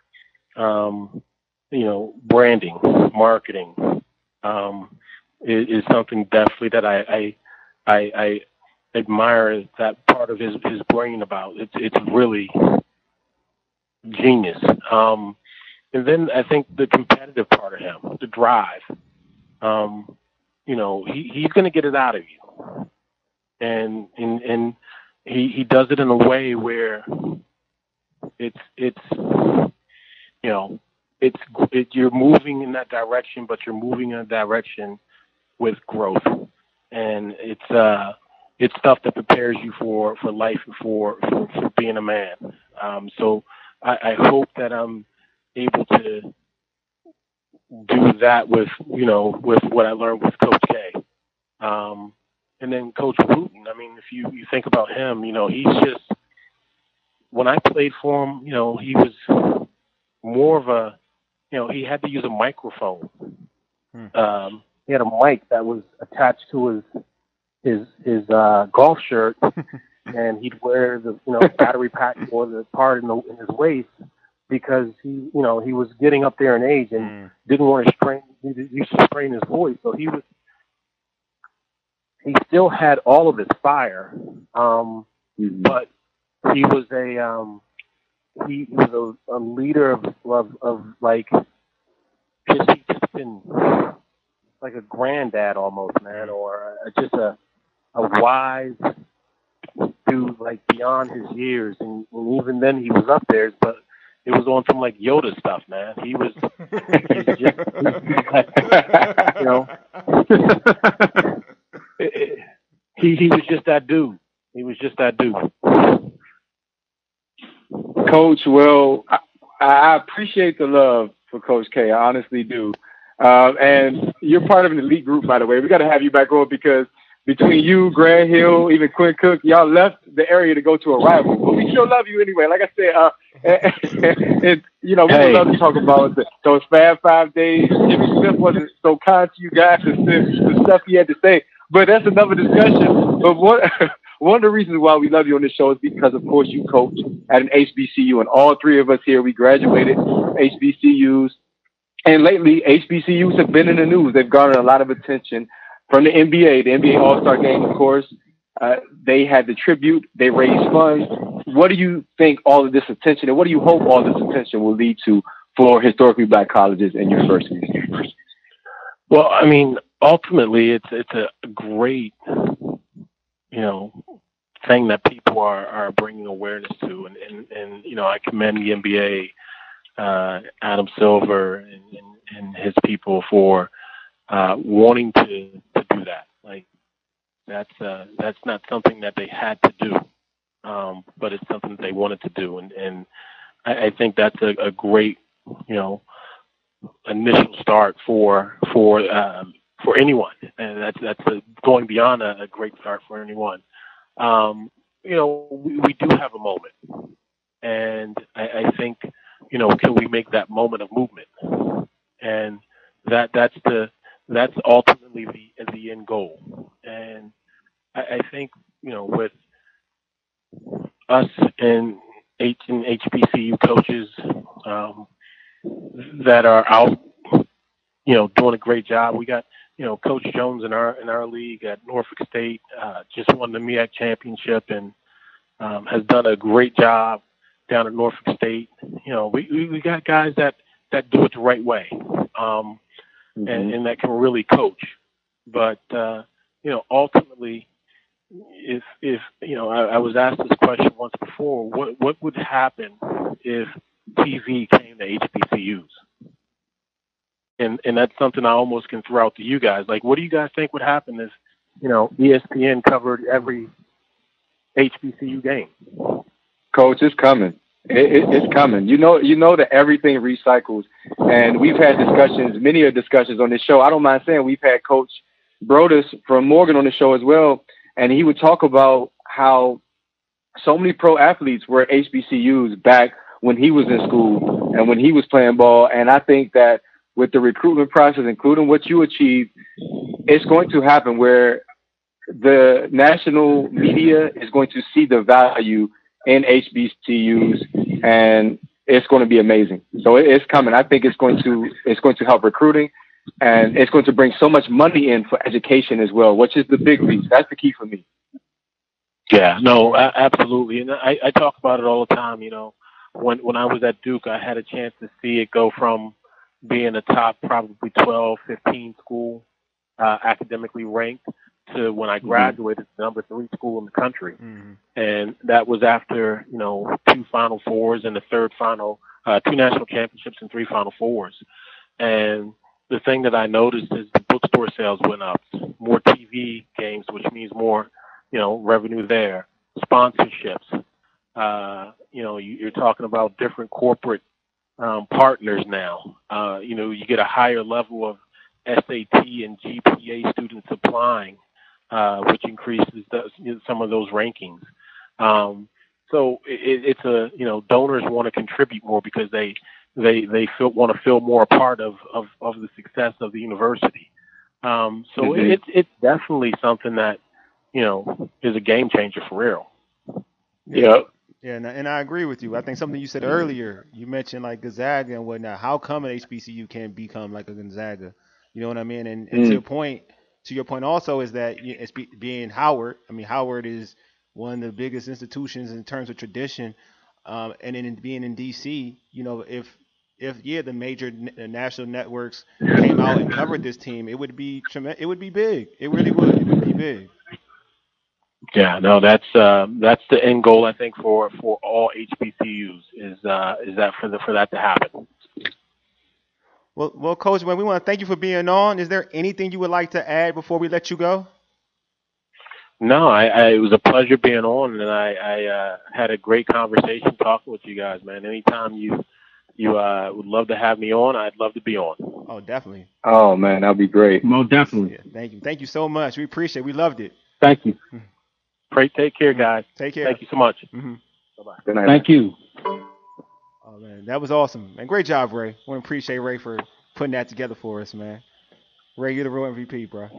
um, you know, branding, marketing, um, is, is something definitely that I, I, I, I admire that part of his, his brain about. It's, it's really genius. Um, and then I think the competitive part of him, the drive, um, you know, he, he's going to get it out of you. And, and, and he, he does it in a way where it's, it's, you know, it's, it, you're moving in that direction, but you're moving in a direction with growth. And it's, uh, it's stuff that prepares you for, for life and for, for, for being a man. Um, so I, I hope that I'm able to do that with, you know, with what I learned with Coach K. Um, and then Coach Wooten, I mean, if you, you think about him, you know, he's just, when I played for him, you know, he was more of a, you know, he had to use a microphone. Hmm. Um, he had a mic that was attached to his, his, his, uh, golf shirt, and he'd wear the, you know, battery pack or the part in, the, in his waist because he, you know, he was getting up there in age and Mm. didn't want to strain, he used to strain his voice. So he was, he still had all of his fire. Um, but he was a, um, he was a, a leader of, of, of like, just, he just been like a granddad almost, man, or a, just a, a wise dude, like beyond his years. And, and even then he was up there, but it was on some like Yoda stuff, man. He was, he's just, he's like, you know, it, it, he, he was just that dude. He was just that dude. Coach, well, I, I appreciate the love for Coach K. I honestly do. Uh, and you're part of an elite group, by the way. We got to have you back on because between you, Grant Hill, even Quinn Cook, y'all left the area to go to a rival. But we still love you anyway. Like I said, uh, and, and, you know, we Hey. would love to talk about the, those Fab Five days. Jimmy Smith wasn't so kind to you guys and the stuff he had to say. But that's another discussion. But what... One of the reasons why we love you on this show is because, of course, you coach at an H B C U, and all three of us here, we graduated from H B C Us. And lately, H B C Us have been in the news. They've garnered a lot of attention from the N B A. The N B A All-Star Game, of course, uh, they had the tribute. They raised funds. What do you think all of this attention, and what do you hope all this attention will lead to for historically black colleges and universities? Well, I mean, ultimately, it's it's a great, you know, thing that people are, are bringing awareness to. And, and, and, you know, I commend the N B A, uh, Adam Silver and, and, and his people for uh, wanting to, to do that. Like, that's uh, that's not something that they had to do, um, but it's something that they wanted to do. And, and I, I think that's a, a great, you know, initial start for for um, for anyone, and that's that's a, going beyond a, a great start for anyone. Um, you know, we, we do have a moment, and I, I think, you know, can we make that moment of movement? And that that's the that's ultimately the the end goal. And I, I think, you know, with us and H and H B C U coaches um, that are out, you know, doing a great job. We got, you know, Coach Jones in our in our league at Norfolk State, uh, just won the M E A C championship and um, has done a great job down at Norfolk State. You know, we we, we got guys that, that do it the right way, um, Mm-hmm. and, and that can really coach. But uh, you know, ultimately, if if you know, I, I was asked this question once before: what what would happen if T V came to H B C Us? And and that's something I almost can throw out to you guys. Like, what do you guys think would happen if, you know, E S P N covered every H B C U game? Coach, it's coming. It, it, it's coming. You know, you know that everything recycles, and we've had discussions, many of discussions on this show. I don't mind saying we've had Coach Brodus from Morgan on the show as well, and he would talk about how so many pro athletes were at H B C Us back when he was in school and when he was playing ball. And I think that with the recruitment process, including what you achieved, it's going to happen where the national media is going to see the value in H B C Us, and it's going to be amazing. So it's coming. I think it's going to it's going to help recruiting, and it's going to bring so much money in for education as well, which is the big reason. That's the key for me. Yeah, no, a- absolutely. And I, I talk about it all the time. You know, when when I was at Duke, I had a chance to see it go from being a top probably twelve, fifteen school uh, academically ranked to when I graduated, the number three school in the country. Mm-hmm. And that was after, you know, two Final Fours and the third final, uh, two national championships and three Final Fours. And the thing that I noticed is the bookstore sales went up, more T V games, which means more, you know, revenue there, sponsorships. Uh, you know, you, you're talking about different corporate um, partners now. Uh, you know, you get a higher level of S A T and G P A students applying, uh, which increases the, you know, some of those rankings. Um, so it, it's a, you know, donors want to contribute more because they they they feel want to feel more a part of, of, of the success of the university. Um, so mm-hmm. it's it's definitely something that, you know, is a game changer for real. Yeah. Yeah, and, and I agree with you. I think something you said earlier, you mentioned like Gonzaga and whatnot. How come an H B C U can't become like a Gonzaga? You know what I mean? And, and mm. to your point, to your point also is that it's be, being Howard. I mean, Howard is one of the biggest institutions in terms of tradition, um, and in being in D C, you know, if if yeah, the major n- national networks came out and covered this team, it would be tremendous. It would be big. It really would. It would be big. Yeah, no, that's uh, that's the end goal I think for, for all H B C Us is uh, is that for the for that to happen. Well, well, Coach, man, we want to thank you for being on. Is there anything you would like to add before we let you go? No, I, I it was a pleasure being on, and I, I uh, had a great conversation talking with you guys, man. Anytime you you uh, would love to have me on, I'd love to be on. Oh, definitely. Oh man, that'd be great. Most definitely. Yeah, thank you. Thank you so much. We appreciate it. We loved it. Thank you. Pray, take care, guys. Take care. Thank you so much. Mm-hmm. Bye-bye. Good night. Thank you. Oh, man, that was awesome. And great job, Ray. I want to appreciate Ray for putting that together for us, man. Ray, you're the real M V P, bro.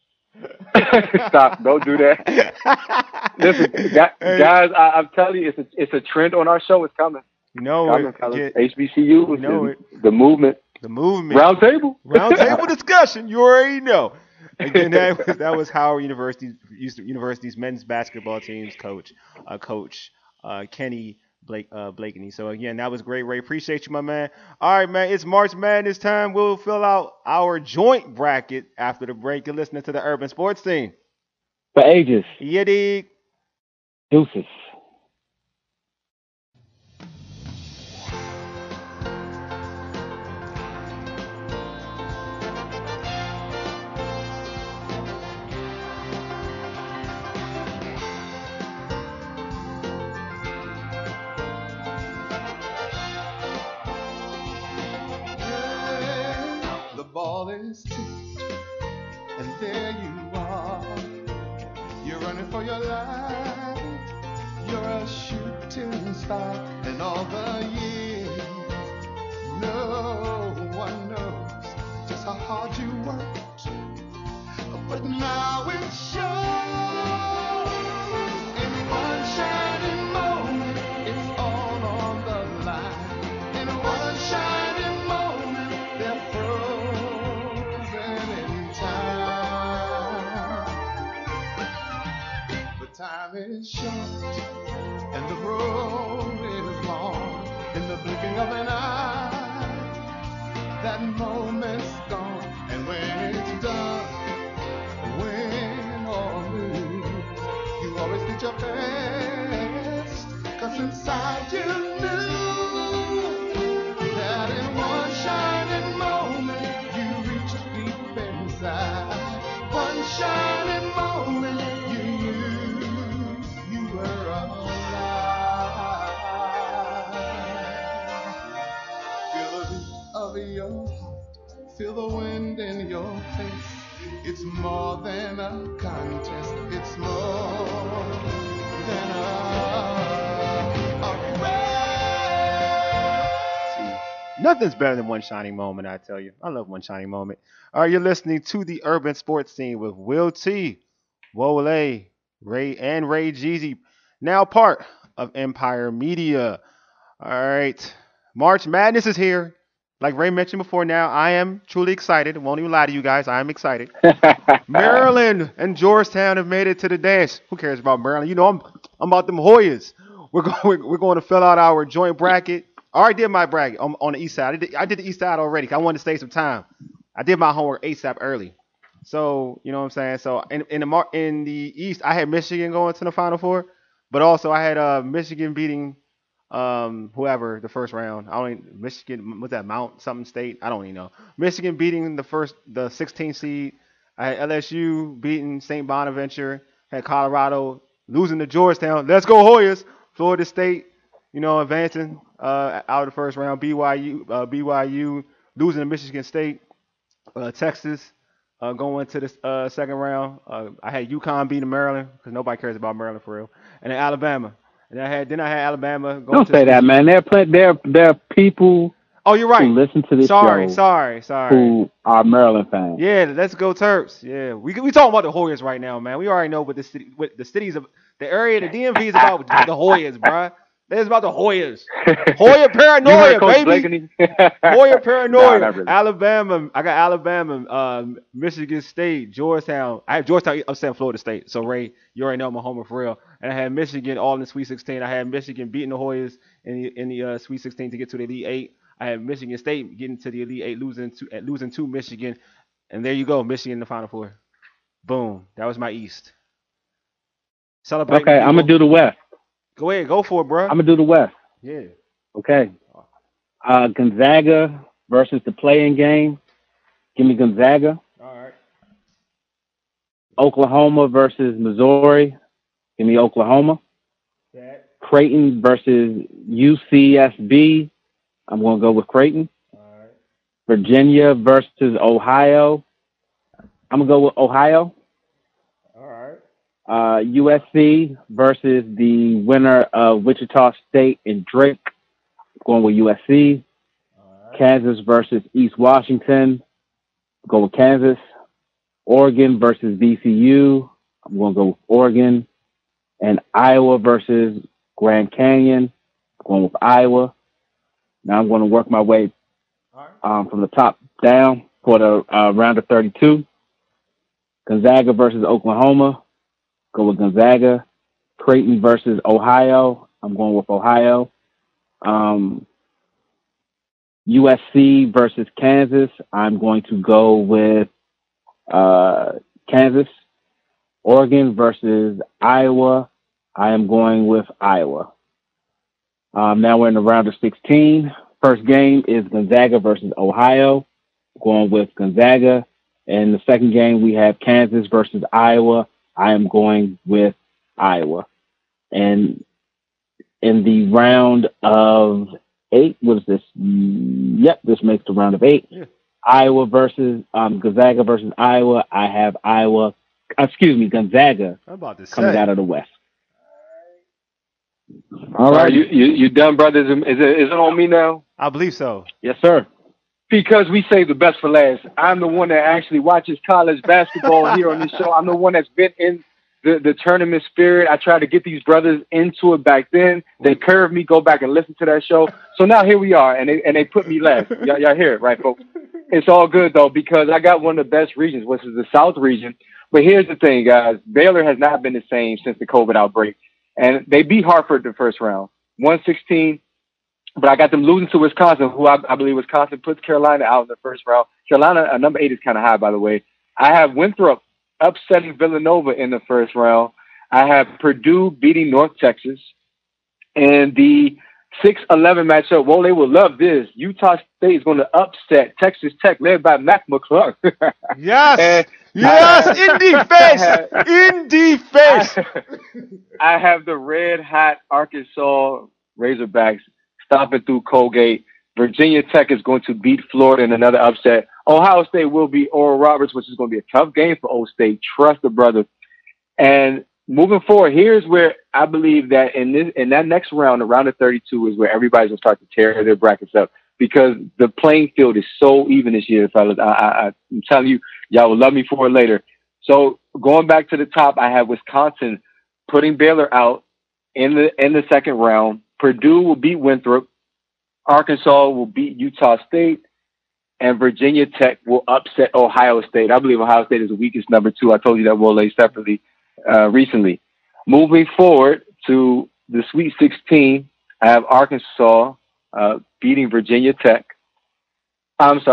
Stop. Don't do that. Listen, guys, I, I'm telling you, it's a, it's a trend on our show. It's coming. You know coming, it. coming. H B C U. You know it. The movement. The movement. Round table. Round table discussion. You already know. Again, that was, that was Howard University's University's men's basketball team's coach, uh, Coach uh, Kenny Blake uh, Blakeney. So again, that was great, Ray. Appreciate you, my man. All right, man. It's March Madness time. We'll fill out our joint bracket after the break. You're listening to the Urban Sports Scene. For ages. Yeah, dig. Deuces. Ball is tipped, and there you are. You're running for your life. You're a shooting star, and all the years, no one knows just how hard you worked. But now it shows. In one shining moment, it's all on the line. In one shining moment, they're time is short and the road is long. In the blinking of an eye, that moment's gone. And when it's done, win or lose, you always did your best. Cause inside you knew that in one shining moment you reached deep inside. One shining moment of your heart, feel the wind in your face. It's more than a contest, it's more than a, a race. Nothing's better than one shining moment, I tell you. I love one shining moment. All right, you're listening to the Urban Sports Scene with Will T, Wole, Ray, and Ray Jeezy, now part of Empire Media. All right, March Madness is here. Like Ray mentioned before, now I am truly excited. I won't even lie to you guys. I am excited. Maryland and Georgetown have made it to the dance. Who cares about Maryland? You know, I'm I'm about them Hoyas. We're going we're going to fill out our joint bracket. I already did my bracket on, on the east side. I did, I did the east side already. I wanted to save some time. I did my homework ASAP early. So you know what I'm saying. So in in the Mar- in the East, I had Michigan going to the Final Four, but also I had uh Michigan beating um whoever the first round. I don't even, Michigan was that Mount something State. I don't even know. Michigan beating the first the sixteenth seed. I had L S U beating Saint Bonaventure. Had Colorado losing to Georgetown. Let's go Hoyas. Florida State, you know, advancing uh out of the first round. B Y U uh, B Y U losing to Michigan State. Uh, Texas uh, going to the uh, second round. Uh, I had UConn beating Maryland because nobody cares about Maryland for real, and then Alabama. And I had then I had Alabama going Don't to the say that, Sweet. man. There are plenty, there there are people Oh, you're who right. listen to this Sorry, show sorry, sorry. who are Maryland fans. Yeah, let's go Terps. Yeah, we we talking about the Hoyas right now, man. We already know what the city, what the cities of the area, the D M V is about. The Hoyas, bruh. It's about the Hoyas. Hoya You heard paranoia, Coach baby. Blakeney? Hoya No, paranoia. not really. Alabama. I got Alabama, um, Michigan State, Georgetown. I have Georgetown upset Florida State. So Ray, you already know I'm a homer for real. And I had Michigan all in the Sweet sixteen. I had Michigan beating the Hoyas in the in the uh, Sweet sixteen to get to the Elite Eight. I had Michigan State getting to the Elite Eight, losing to uh, losing to Michigan, and there you go, Michigan in the Final Four. Boom. That was my East. Celebrate me, Okay, I'm gonna people. do the West. Go ahead, go for it, bro. I'm gonna do the West. Yeah. Okay. Uh, Gonzaga versus the playing game. Give me Gonzaga. All right. Oklahoma versus Missouri. Give me Oklahoma. That. Creighton versus U C S B. I'm going to go with Creighton. All right. Virginia versus Ohio. I'm going to go with Ohio. All right. Uh, U S C versus the winner of Wichita State and Drake. Going with U S C. All right. Kansas versus East Washington. Go with Kansas. Oregon versus V C U. I'm going to go with Oregon. And Iowa versus Grand Canyon. Going with Iowa. Now I'm going to work my way All right. um, from the top down for the uh, round of thirty-two. Gonzaga versus Oklahoma. Go with Gonzaga. Creighton versus Ohio. I'm going with Ohio. Um, U S C versus Kansas. I'm going to go with uh, Kansas. Oregon versus Iowa. I am going with Iowa. Um, now we're in the round of sixteen. First game is Gonzaga versus Ohio. Going with Gonzaga. And the second game, we have Kansas versus Iowa. I am going with Iowa. And in the round of eight, what is this? Yep, this makes the round of eight. Yeah. Iowa versus um, Gonzaga versus Iowa. I have Iowa, excuse me, Gonzaga I'm about to coming say. out of the West. All All right, right. you, you you done, brothers? Is it is it on me now? I believe so. Yes, sir. Because we save the best for last. I'm the one that actually watches college basketball here on this show. I'm the one that's been in the, the tournament spirit. I tried to get these brothers into it back then. They curved me. Go back and listen to that show. So now here we are, and they and they put me last. Y'all, y'all hear it, right, folks? It's all good though because I got one of the best regions, which is the South region. But here's the thing, guys. Baylor has not been the same since the COVID outbreak, and they beat Hartford the first round, one sixteen. But I got them losing to Wisconsin, who I, I believe Wisconsin puts Carolina out in the first round. Carolina, uh, number eight is kind of high, by the way. I have Winthrop upsetting Villanova in the first round. I have Purdue beating North Texas. And the six eleven matchup, well, they will love this. Utah State is going to upset Texas Tech, led by Mac McClung. Yes. And Yes. I- In the I- face. In the face. I have the red hot Arkansas Razorbacks stomping through Colgate. Virginia Tech is going to beat Florida in another upset. Ohio State will beat Oral Roberts, which is going to be a tough game for O State. Trust the brother. And moving forward, here's where I believe that in this in that next round, the round of thirty-two, is where everybody's going to start to tear their brackets up because the playing field is so even this year, fellas. I, I, I'm telling you, y'all will love me for it later. So going back to the top, I have Wisconsin putting Baylor out in the in the second round. Purdue will beat Winthrop. Arkansas will beat Utah State. And Virginia Tech will upset Ohio State. I believe Ohio State is the weakest number two. I told you that we'll lay separately uh, recently. Moving forward to the Sweet sixteen, I have Arkansas uh, beating Virginia Tech. I'm sorry.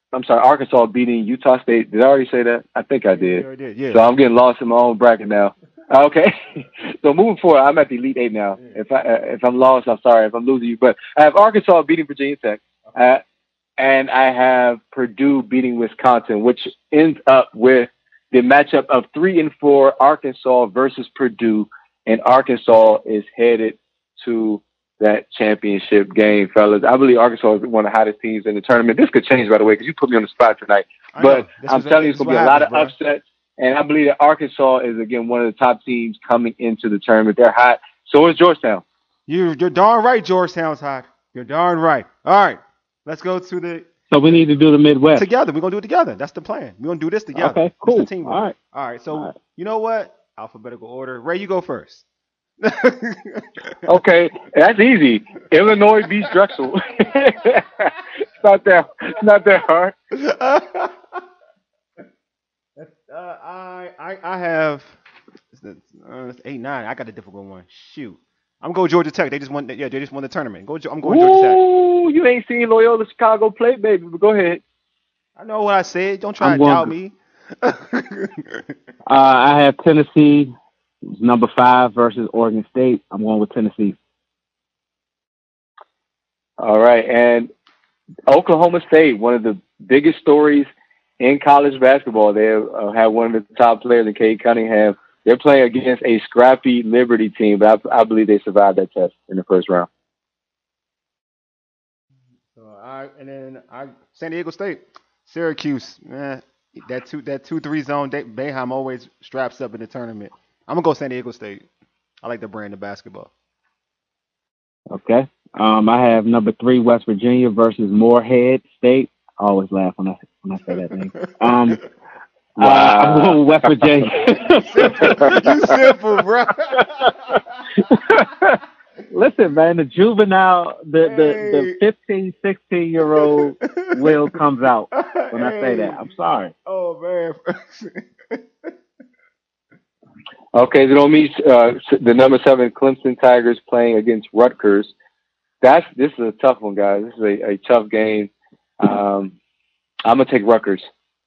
I'm sorry, Arkansas beating Utah State. Did I already say that? I think I You did. already did, yeah. So I'm getting lost in my own bracket now. Okay. So moving forward, I'm at the Elite Eight now. If I uh, if I'm lost, I'm sorry if I'm losing you. But I have Arkansas beating Virginia Tech, uh, and I have Purdue beating Wisconsin, which ends up with the matchup of three and four Arkansas versus Purdue, and Arkansas is headed to that championship game, fellas. I believe Arkansas is one of the hottest teams in the tournament. This could change, by the way, because you put me on the spot tonight. I But know. This I'm was- telling you, this it's is going to be what a lot of happens, bro. upsets. And I believe that Arkansas is, again, one of the top teams coming into the tournament. They're hot. So is Georgetown. You, you're darn right Georgetown's hot. You're darn right. All right. Let's go to the So we need to do the Midwest. together. We're going to do it together. That's the plan. We're going to do this together. Okay, This cool. is teamwork. All right. All right. So, All right. you know what? Alphabetical order. Ray, you go first. Okay, that's easy. Illinois beats Drexel. It's not that, it's not that hard. uh, I, I I have it's, the- uh, it's eight nine. I got a difficult one. Shoot, I'm going Georgia Tech. They just won. Yeah, they just won the tournament. Go. I'm going Georgia Tech. Ooh, you ain't seen Loyola Chicago play, baby. But go ahead. I know what I said. Don't try I'm to going- doubt me. Uh, I have Tennessee, number five versus Oregon State. I'm going with Tennessee. All right, and Oklahoma State, one of the biggest stories in college basketball. They uh, have one of the top players in Cade Cunningham. They're playing against a scrappy Liberty team, but I, I believe they survived that test in the first round. So I and then I San Diego State, Syracuse. Eh, that two that two three zone. They, Boeheim always straps up in the tournament. I'm gonna go San Diego State. I like the brand of basketball. Okay. Um, I have number three West Virginia versus Morehead State. I always laugh when I when I say that name. Um, uh, I'm going with West Virginia. You simple, bro. Listen, man, the juvenile, the, the, the Hey. fifteen, sixteen year old Will comes out when I say that. I'm sorry. Oh man. Okay, so don't meet uh, the number seven Clemson Tigers playing against Rutgers. That's this is a tough one, guys. This is a, a tough game. Um, I'm gonna take Rutgers.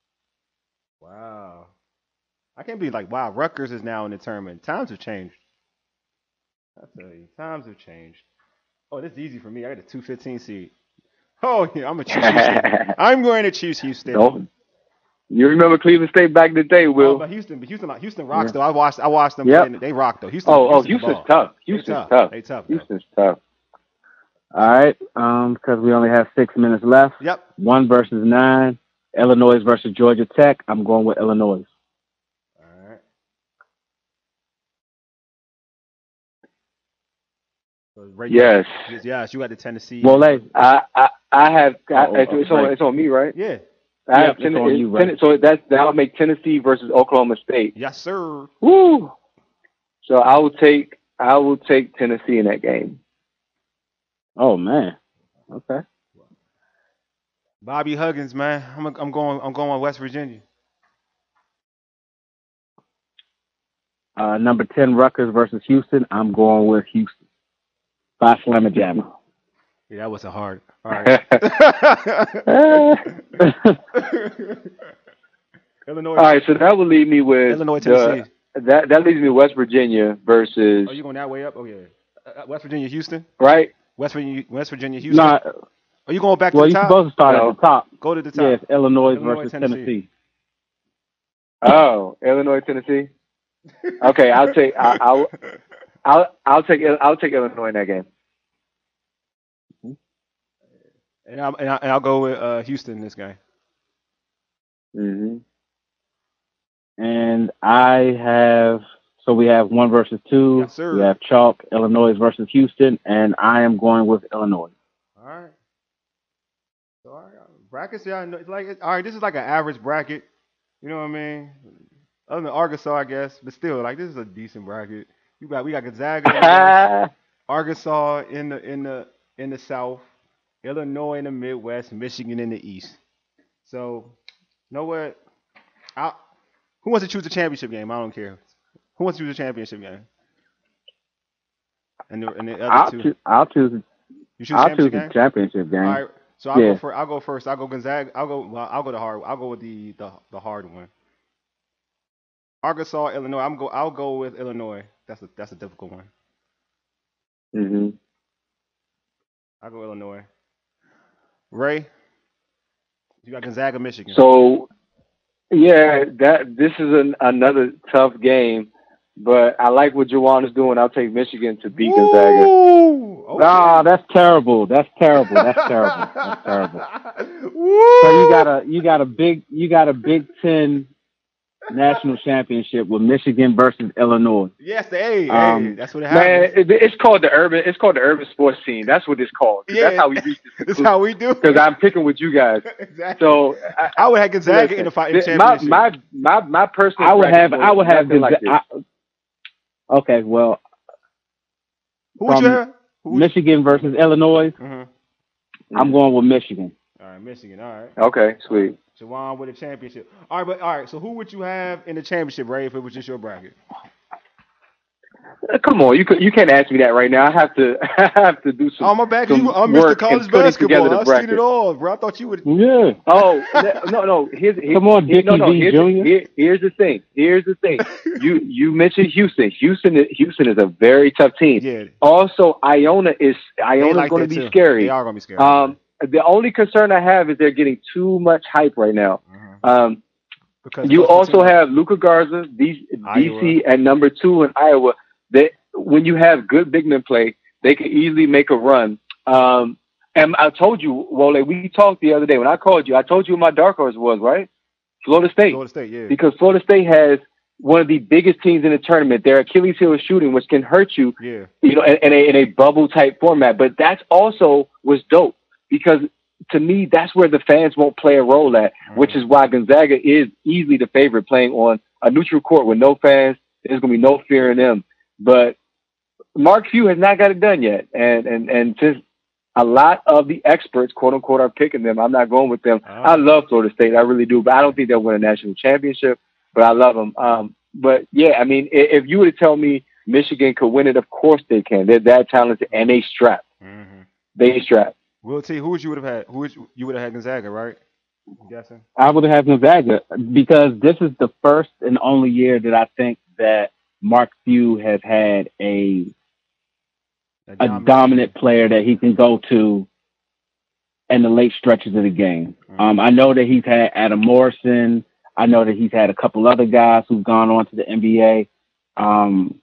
Wow. I can't believe like wow, Rutgers is now in the tournament. Times have changed. I tell you, times have changed. Oh, this is easy for me. I got a two fifteen seed. Oh yeah, I'm gonna choose Houston. I'm going to choose Houston. Don't you remember Cleveland State back in the day, Oh, Will? but Houston, but Houston, Houston rocks Yeah. though. I watched, I watched them. Yep. Play. They rock though. Houston. Oh, oh, Houston Houston's ball. tough. They Houston's tough. tough. They tough. though. Houston's tough. All right. Um, because we only have six minutes left. Yep. One versus nine. Illinois versus Georgia Tech. I'm going with Illinois. All right. So, Ray, you- Yes. Yes, you got the Tennessee. Well, like, I I, I have. I, Oh, it's, it's on, right. it's on me, right? Yeah. I Yep, have it's Tenn- on you, Tenn- right. So that's that'll make Tennessee versus Oklahoma State. Yes, sir. Woo! So I will take I will take Tennessee in that game. oh man. Okay. Bobby Huggins, man. I'm, I'm going. I'm going with West Virginia. Uh, number ten Rutgers versus Houston. I'm going with Houston. By Slamma Jamma. Yeah, that was a hard. All right. Illinois. All right, so that will leave me with Illinois, the- Tennessee. that that leaves me with West Virginia versus Are you going that way up? Oh yeah. Uh, uh, West Virginia, Houston. right. West Virginia, West Virginia, Houston. Nah, Are you going back to well, the you're top? supposed to start No. at the top. Go to the top. Yes, Illinois, Illinois, versus Tennessee. Tennessee. Oh, Illinois, Tennessee. Okay, I'll take I, I'll I'll I'll take I'll take Illinois in that game. And, I'm, and, I, and I'll go with uh, Houston this guy. Mm-hmm. And I have, so we have one versus two. Yes, sir. We have chalk, Illinois versus Houston, and I am going with Illinois. All right. So, all right. Brackets, yeah. I know- It's like all right. This is like an average bracket. You know what I mean? Other than Arkansas, I guess, but still, like this is a decent bracket. You got we got Gonzaga, in the West, Arkansas in the in the in the South, Illinois in the Midwest, Michigan in the East. So, you know what? I, who wants to choose the championship game? I don't care. Who wants to choose the championship game? And the, and the other I'll, two. choo- I'll choose. You choose I'll championship choose game? the championship game. All right. So I'll Yeah. go for I'll go first. I'll go Gonzaga. I'll go. Well, I'll go the hard. I'll go with the the, the hard one. Arkansas, Illinois. I'm go. I'll go with Illinois. That's a that's a difficult one. hmm I'll go Illinois. Ray, you got Gonzaga, Michigan. So yeah, that this is an, another tough game, but I like what Jawan is doing. I'll take Michigan to beat Gonzaga. Woo! Okay. Nah, that's terrible. That's terrible. That's terrible. That's terrible. Woo! So you got a you got a big you got a Big Ten national championship with Michigan versus Illinois. Yes, hey, Um, hey, that's what it Man, happens. it, it's called the urban. It's called the urban sports scene. That's what it's called. 'Cause Yeah. That's how we reach this. That's how we do. Because I'm picking with you guys. Exactly. So I, I would have Gonzaga in the fight in the Listen, my, championship. my my my personal. I would bracket have was I would have nothing like Gonza- this. I, okay, well, Who would you from have? Who would Michigan versus Illinois. Mhm. I'm going with Michigan. All right, Michigan. All right. Okay, sweet. Jawan with a championship. All right, but all right. So who would you have in the championship, Ray? If it was just your bracket. Uh, Come on, you could, you can't ask me that right now. I have to I have to do some. Oh my bad, 'cause some you I'm Mister work and College putting together Basketball. the I've seen bracket. it all, bro. I thought you would. Yeah. Oh no, no. Here's, here's Come on, here- no, Dickie no. V. Here's, Junior here, here's the thing. Here's the thing. You you mentioned Houston. Houston. is- Houston is a very tough team. Yeah, Also, Iona is they Iona's like going to that be too. scary. They are gonna be scary. Um, the only concern I have is they're getting too much hype right now. Mhm. Um, Because you those two also teams- have Luca Garza, D- Iowa. D C, at number two in Iowa. That when you have good big men play, they can easily make a run. Um, and I told you, Wole, we talked the other day when I called you. I told you what my dark horse was, right? Florida State, Florida State, yeah. because Florida State has one of the biggest teams in the tournament. Their Achilles heel is shooting, which can hurt you, Yeah. you know, in, in a in a bubble type format. But that's also was dope because to me, that's where the fans won't play a role at, which is why Gonzaga is easily the favorite, playing on a neutral court with no fans. There's going to be no fear in them. But Mark Few has not got it done yet. And, and, and since a lot of the experts, quote unquote, are picking them, I'm not going with them. Oh. I love Florida State. I really do. But I don't think they'll win a national championship. But I love them. Um, but, yeah, I mean, i- if you were to tell me Michigan could win it, of course they can. They're that talented, and they strap. Mm-hmm. They strap. We'll see. Who would you would have had? Who would you, you would have had Gonzaga, right? I'm guessing. I would have Gonzaga because this is the first and only year that I think that Mark Few has had a That a dominant- dominant player that he can go to in the late stretches of the game. Mhm. Um, I know that he's had Adam Morrison. I know that he's had a couple other guys who've gone on to the N B A. Um,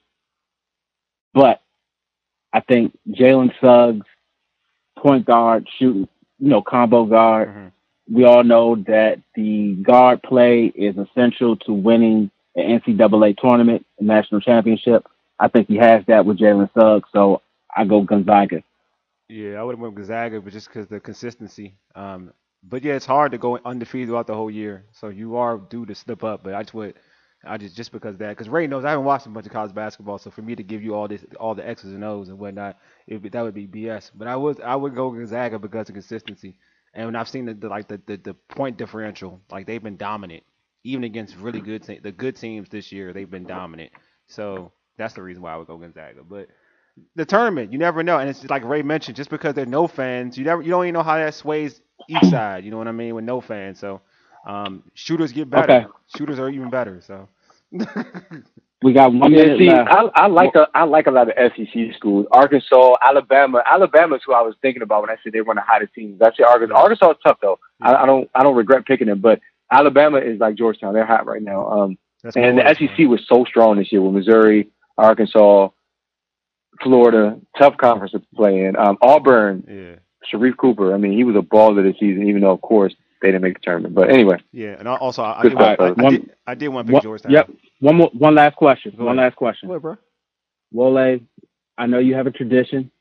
but I think Jalen Suggs, point guard, shooting, you know, combo guard. Mhm. We all know that the guard play is essential to winning an N C double A tournament, a national championship. I think he has that with Jalen Suggs, so I go Gonzaga. Yeah, I would have went with Gonzaga, but just because the consistency. Um, but yeah, it's hard to go undefeated throughout the whole year, so you are due to slip up. But I just would, I just just because of that, because Ray knows I haven't watched a bunch of college basketball, so for me to give you all this, all the X's and O's and whatnot, it would, that would be B S. But I would, I would go Gonzaga because of consistency, and when I've seen the, the like the, the the point differential, like they've been dominant, even against really good te- the good teams this year, they've been dominant. So that's the reason why I would go Gonzaga, but. The tournament, you never know, and it's like Ray mentioned, just because there are no fans, you never, you don't even know how that sways each side. You know what I mean? With no fans, so um, shooters get better. Okay. Shooters are even better. So We got one Yeah, minute see, left. I, I like a, I like a lot of S E C schools. Arkansas, Alabama. Alabama's who I was thinking about when I said they were one of the hottest teams. I say Arkansas. Arkansas is tough though. I, I don't I don't regret picking them, but Alabama is like Georgetown. They're hot right now. Um, that's and the my S E C was so strong this year with Missouri, Arkansas, Florida. Tough conference to play in. Um, Auburn, Yeah, Sharif Cooper. I mean, he was a baller this season, even though of course they didn't make the tournament. But anyway, yeah, and I- also I, I, Good did, want, stuff, I, I, fellas. did, I did want to pick One- Georgetown. Yep. One more. One last question. Go one ahead. last question. Go ahead, bro. Wole, I know you have a tradition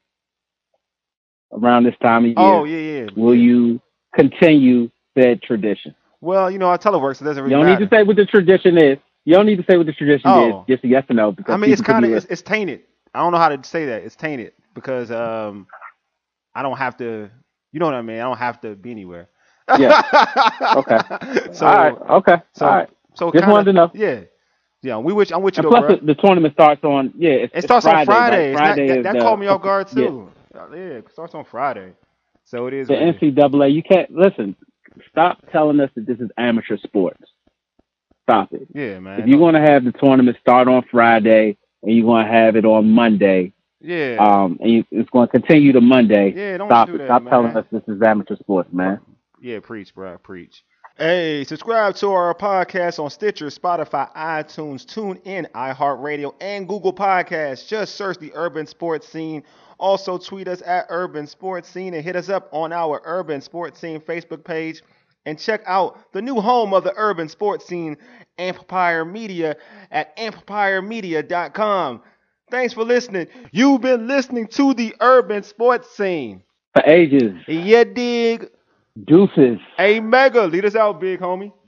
around this time of year. Oh yeah, yeah. Will you continue said tradition? Well, you know, I telework, so it doesn't really You don't matter. need to say what the tradition is. You don't need to say what the tradition Oh. is. Just a yes or no. Because I mean, it's people could kind of be it's, it's tainted. I don't know how to say that. It's tainted because um, I don't have to. You know what I mean? I don't have to be anywhere. Yeah. Okay. So, all right. Okay. so, all right. so Just kinda, wanted to know. Yeah, yeah. We with, I'm with you And though, plus, bro. the, the tournament starts on yeah. It's, It it's starts Friday, on Friday. Right? It's not- Friday that is that the- caught me off guard yeah. too. Yeah. It starts on Friday. So it is. The what it N C double A, you can't listen. Stop telling us that this is amateur sports. Stop it. Yeah, man. If you're going to have the tournament start on Friday and you're going to have it on Monday, yeah, um, and you, it's going to continue to Monday, yeah, don't stop do it. that, Stop man. telling us this is amateur sports, man. Yeah, preach, bro, preach. Hey, subscribe to our podcast on Stitcher, Spotify, iTunes, TuneIn, iHeartRadio, and Google Podcasts. Just search the Urban Sports Scene. Also, tweet us at Urban Sports Scene and hit us up on our Urban Sports Scene Facebook page. And check out the new home of the Urban Sports Scene, Amplifier Media, at amplifier media dot com. Thanks for listening. You've been listening to the Urban Sports Scene. For ages. Yeah, dig. Deuces. Hey, Mega, lead us out, big homie.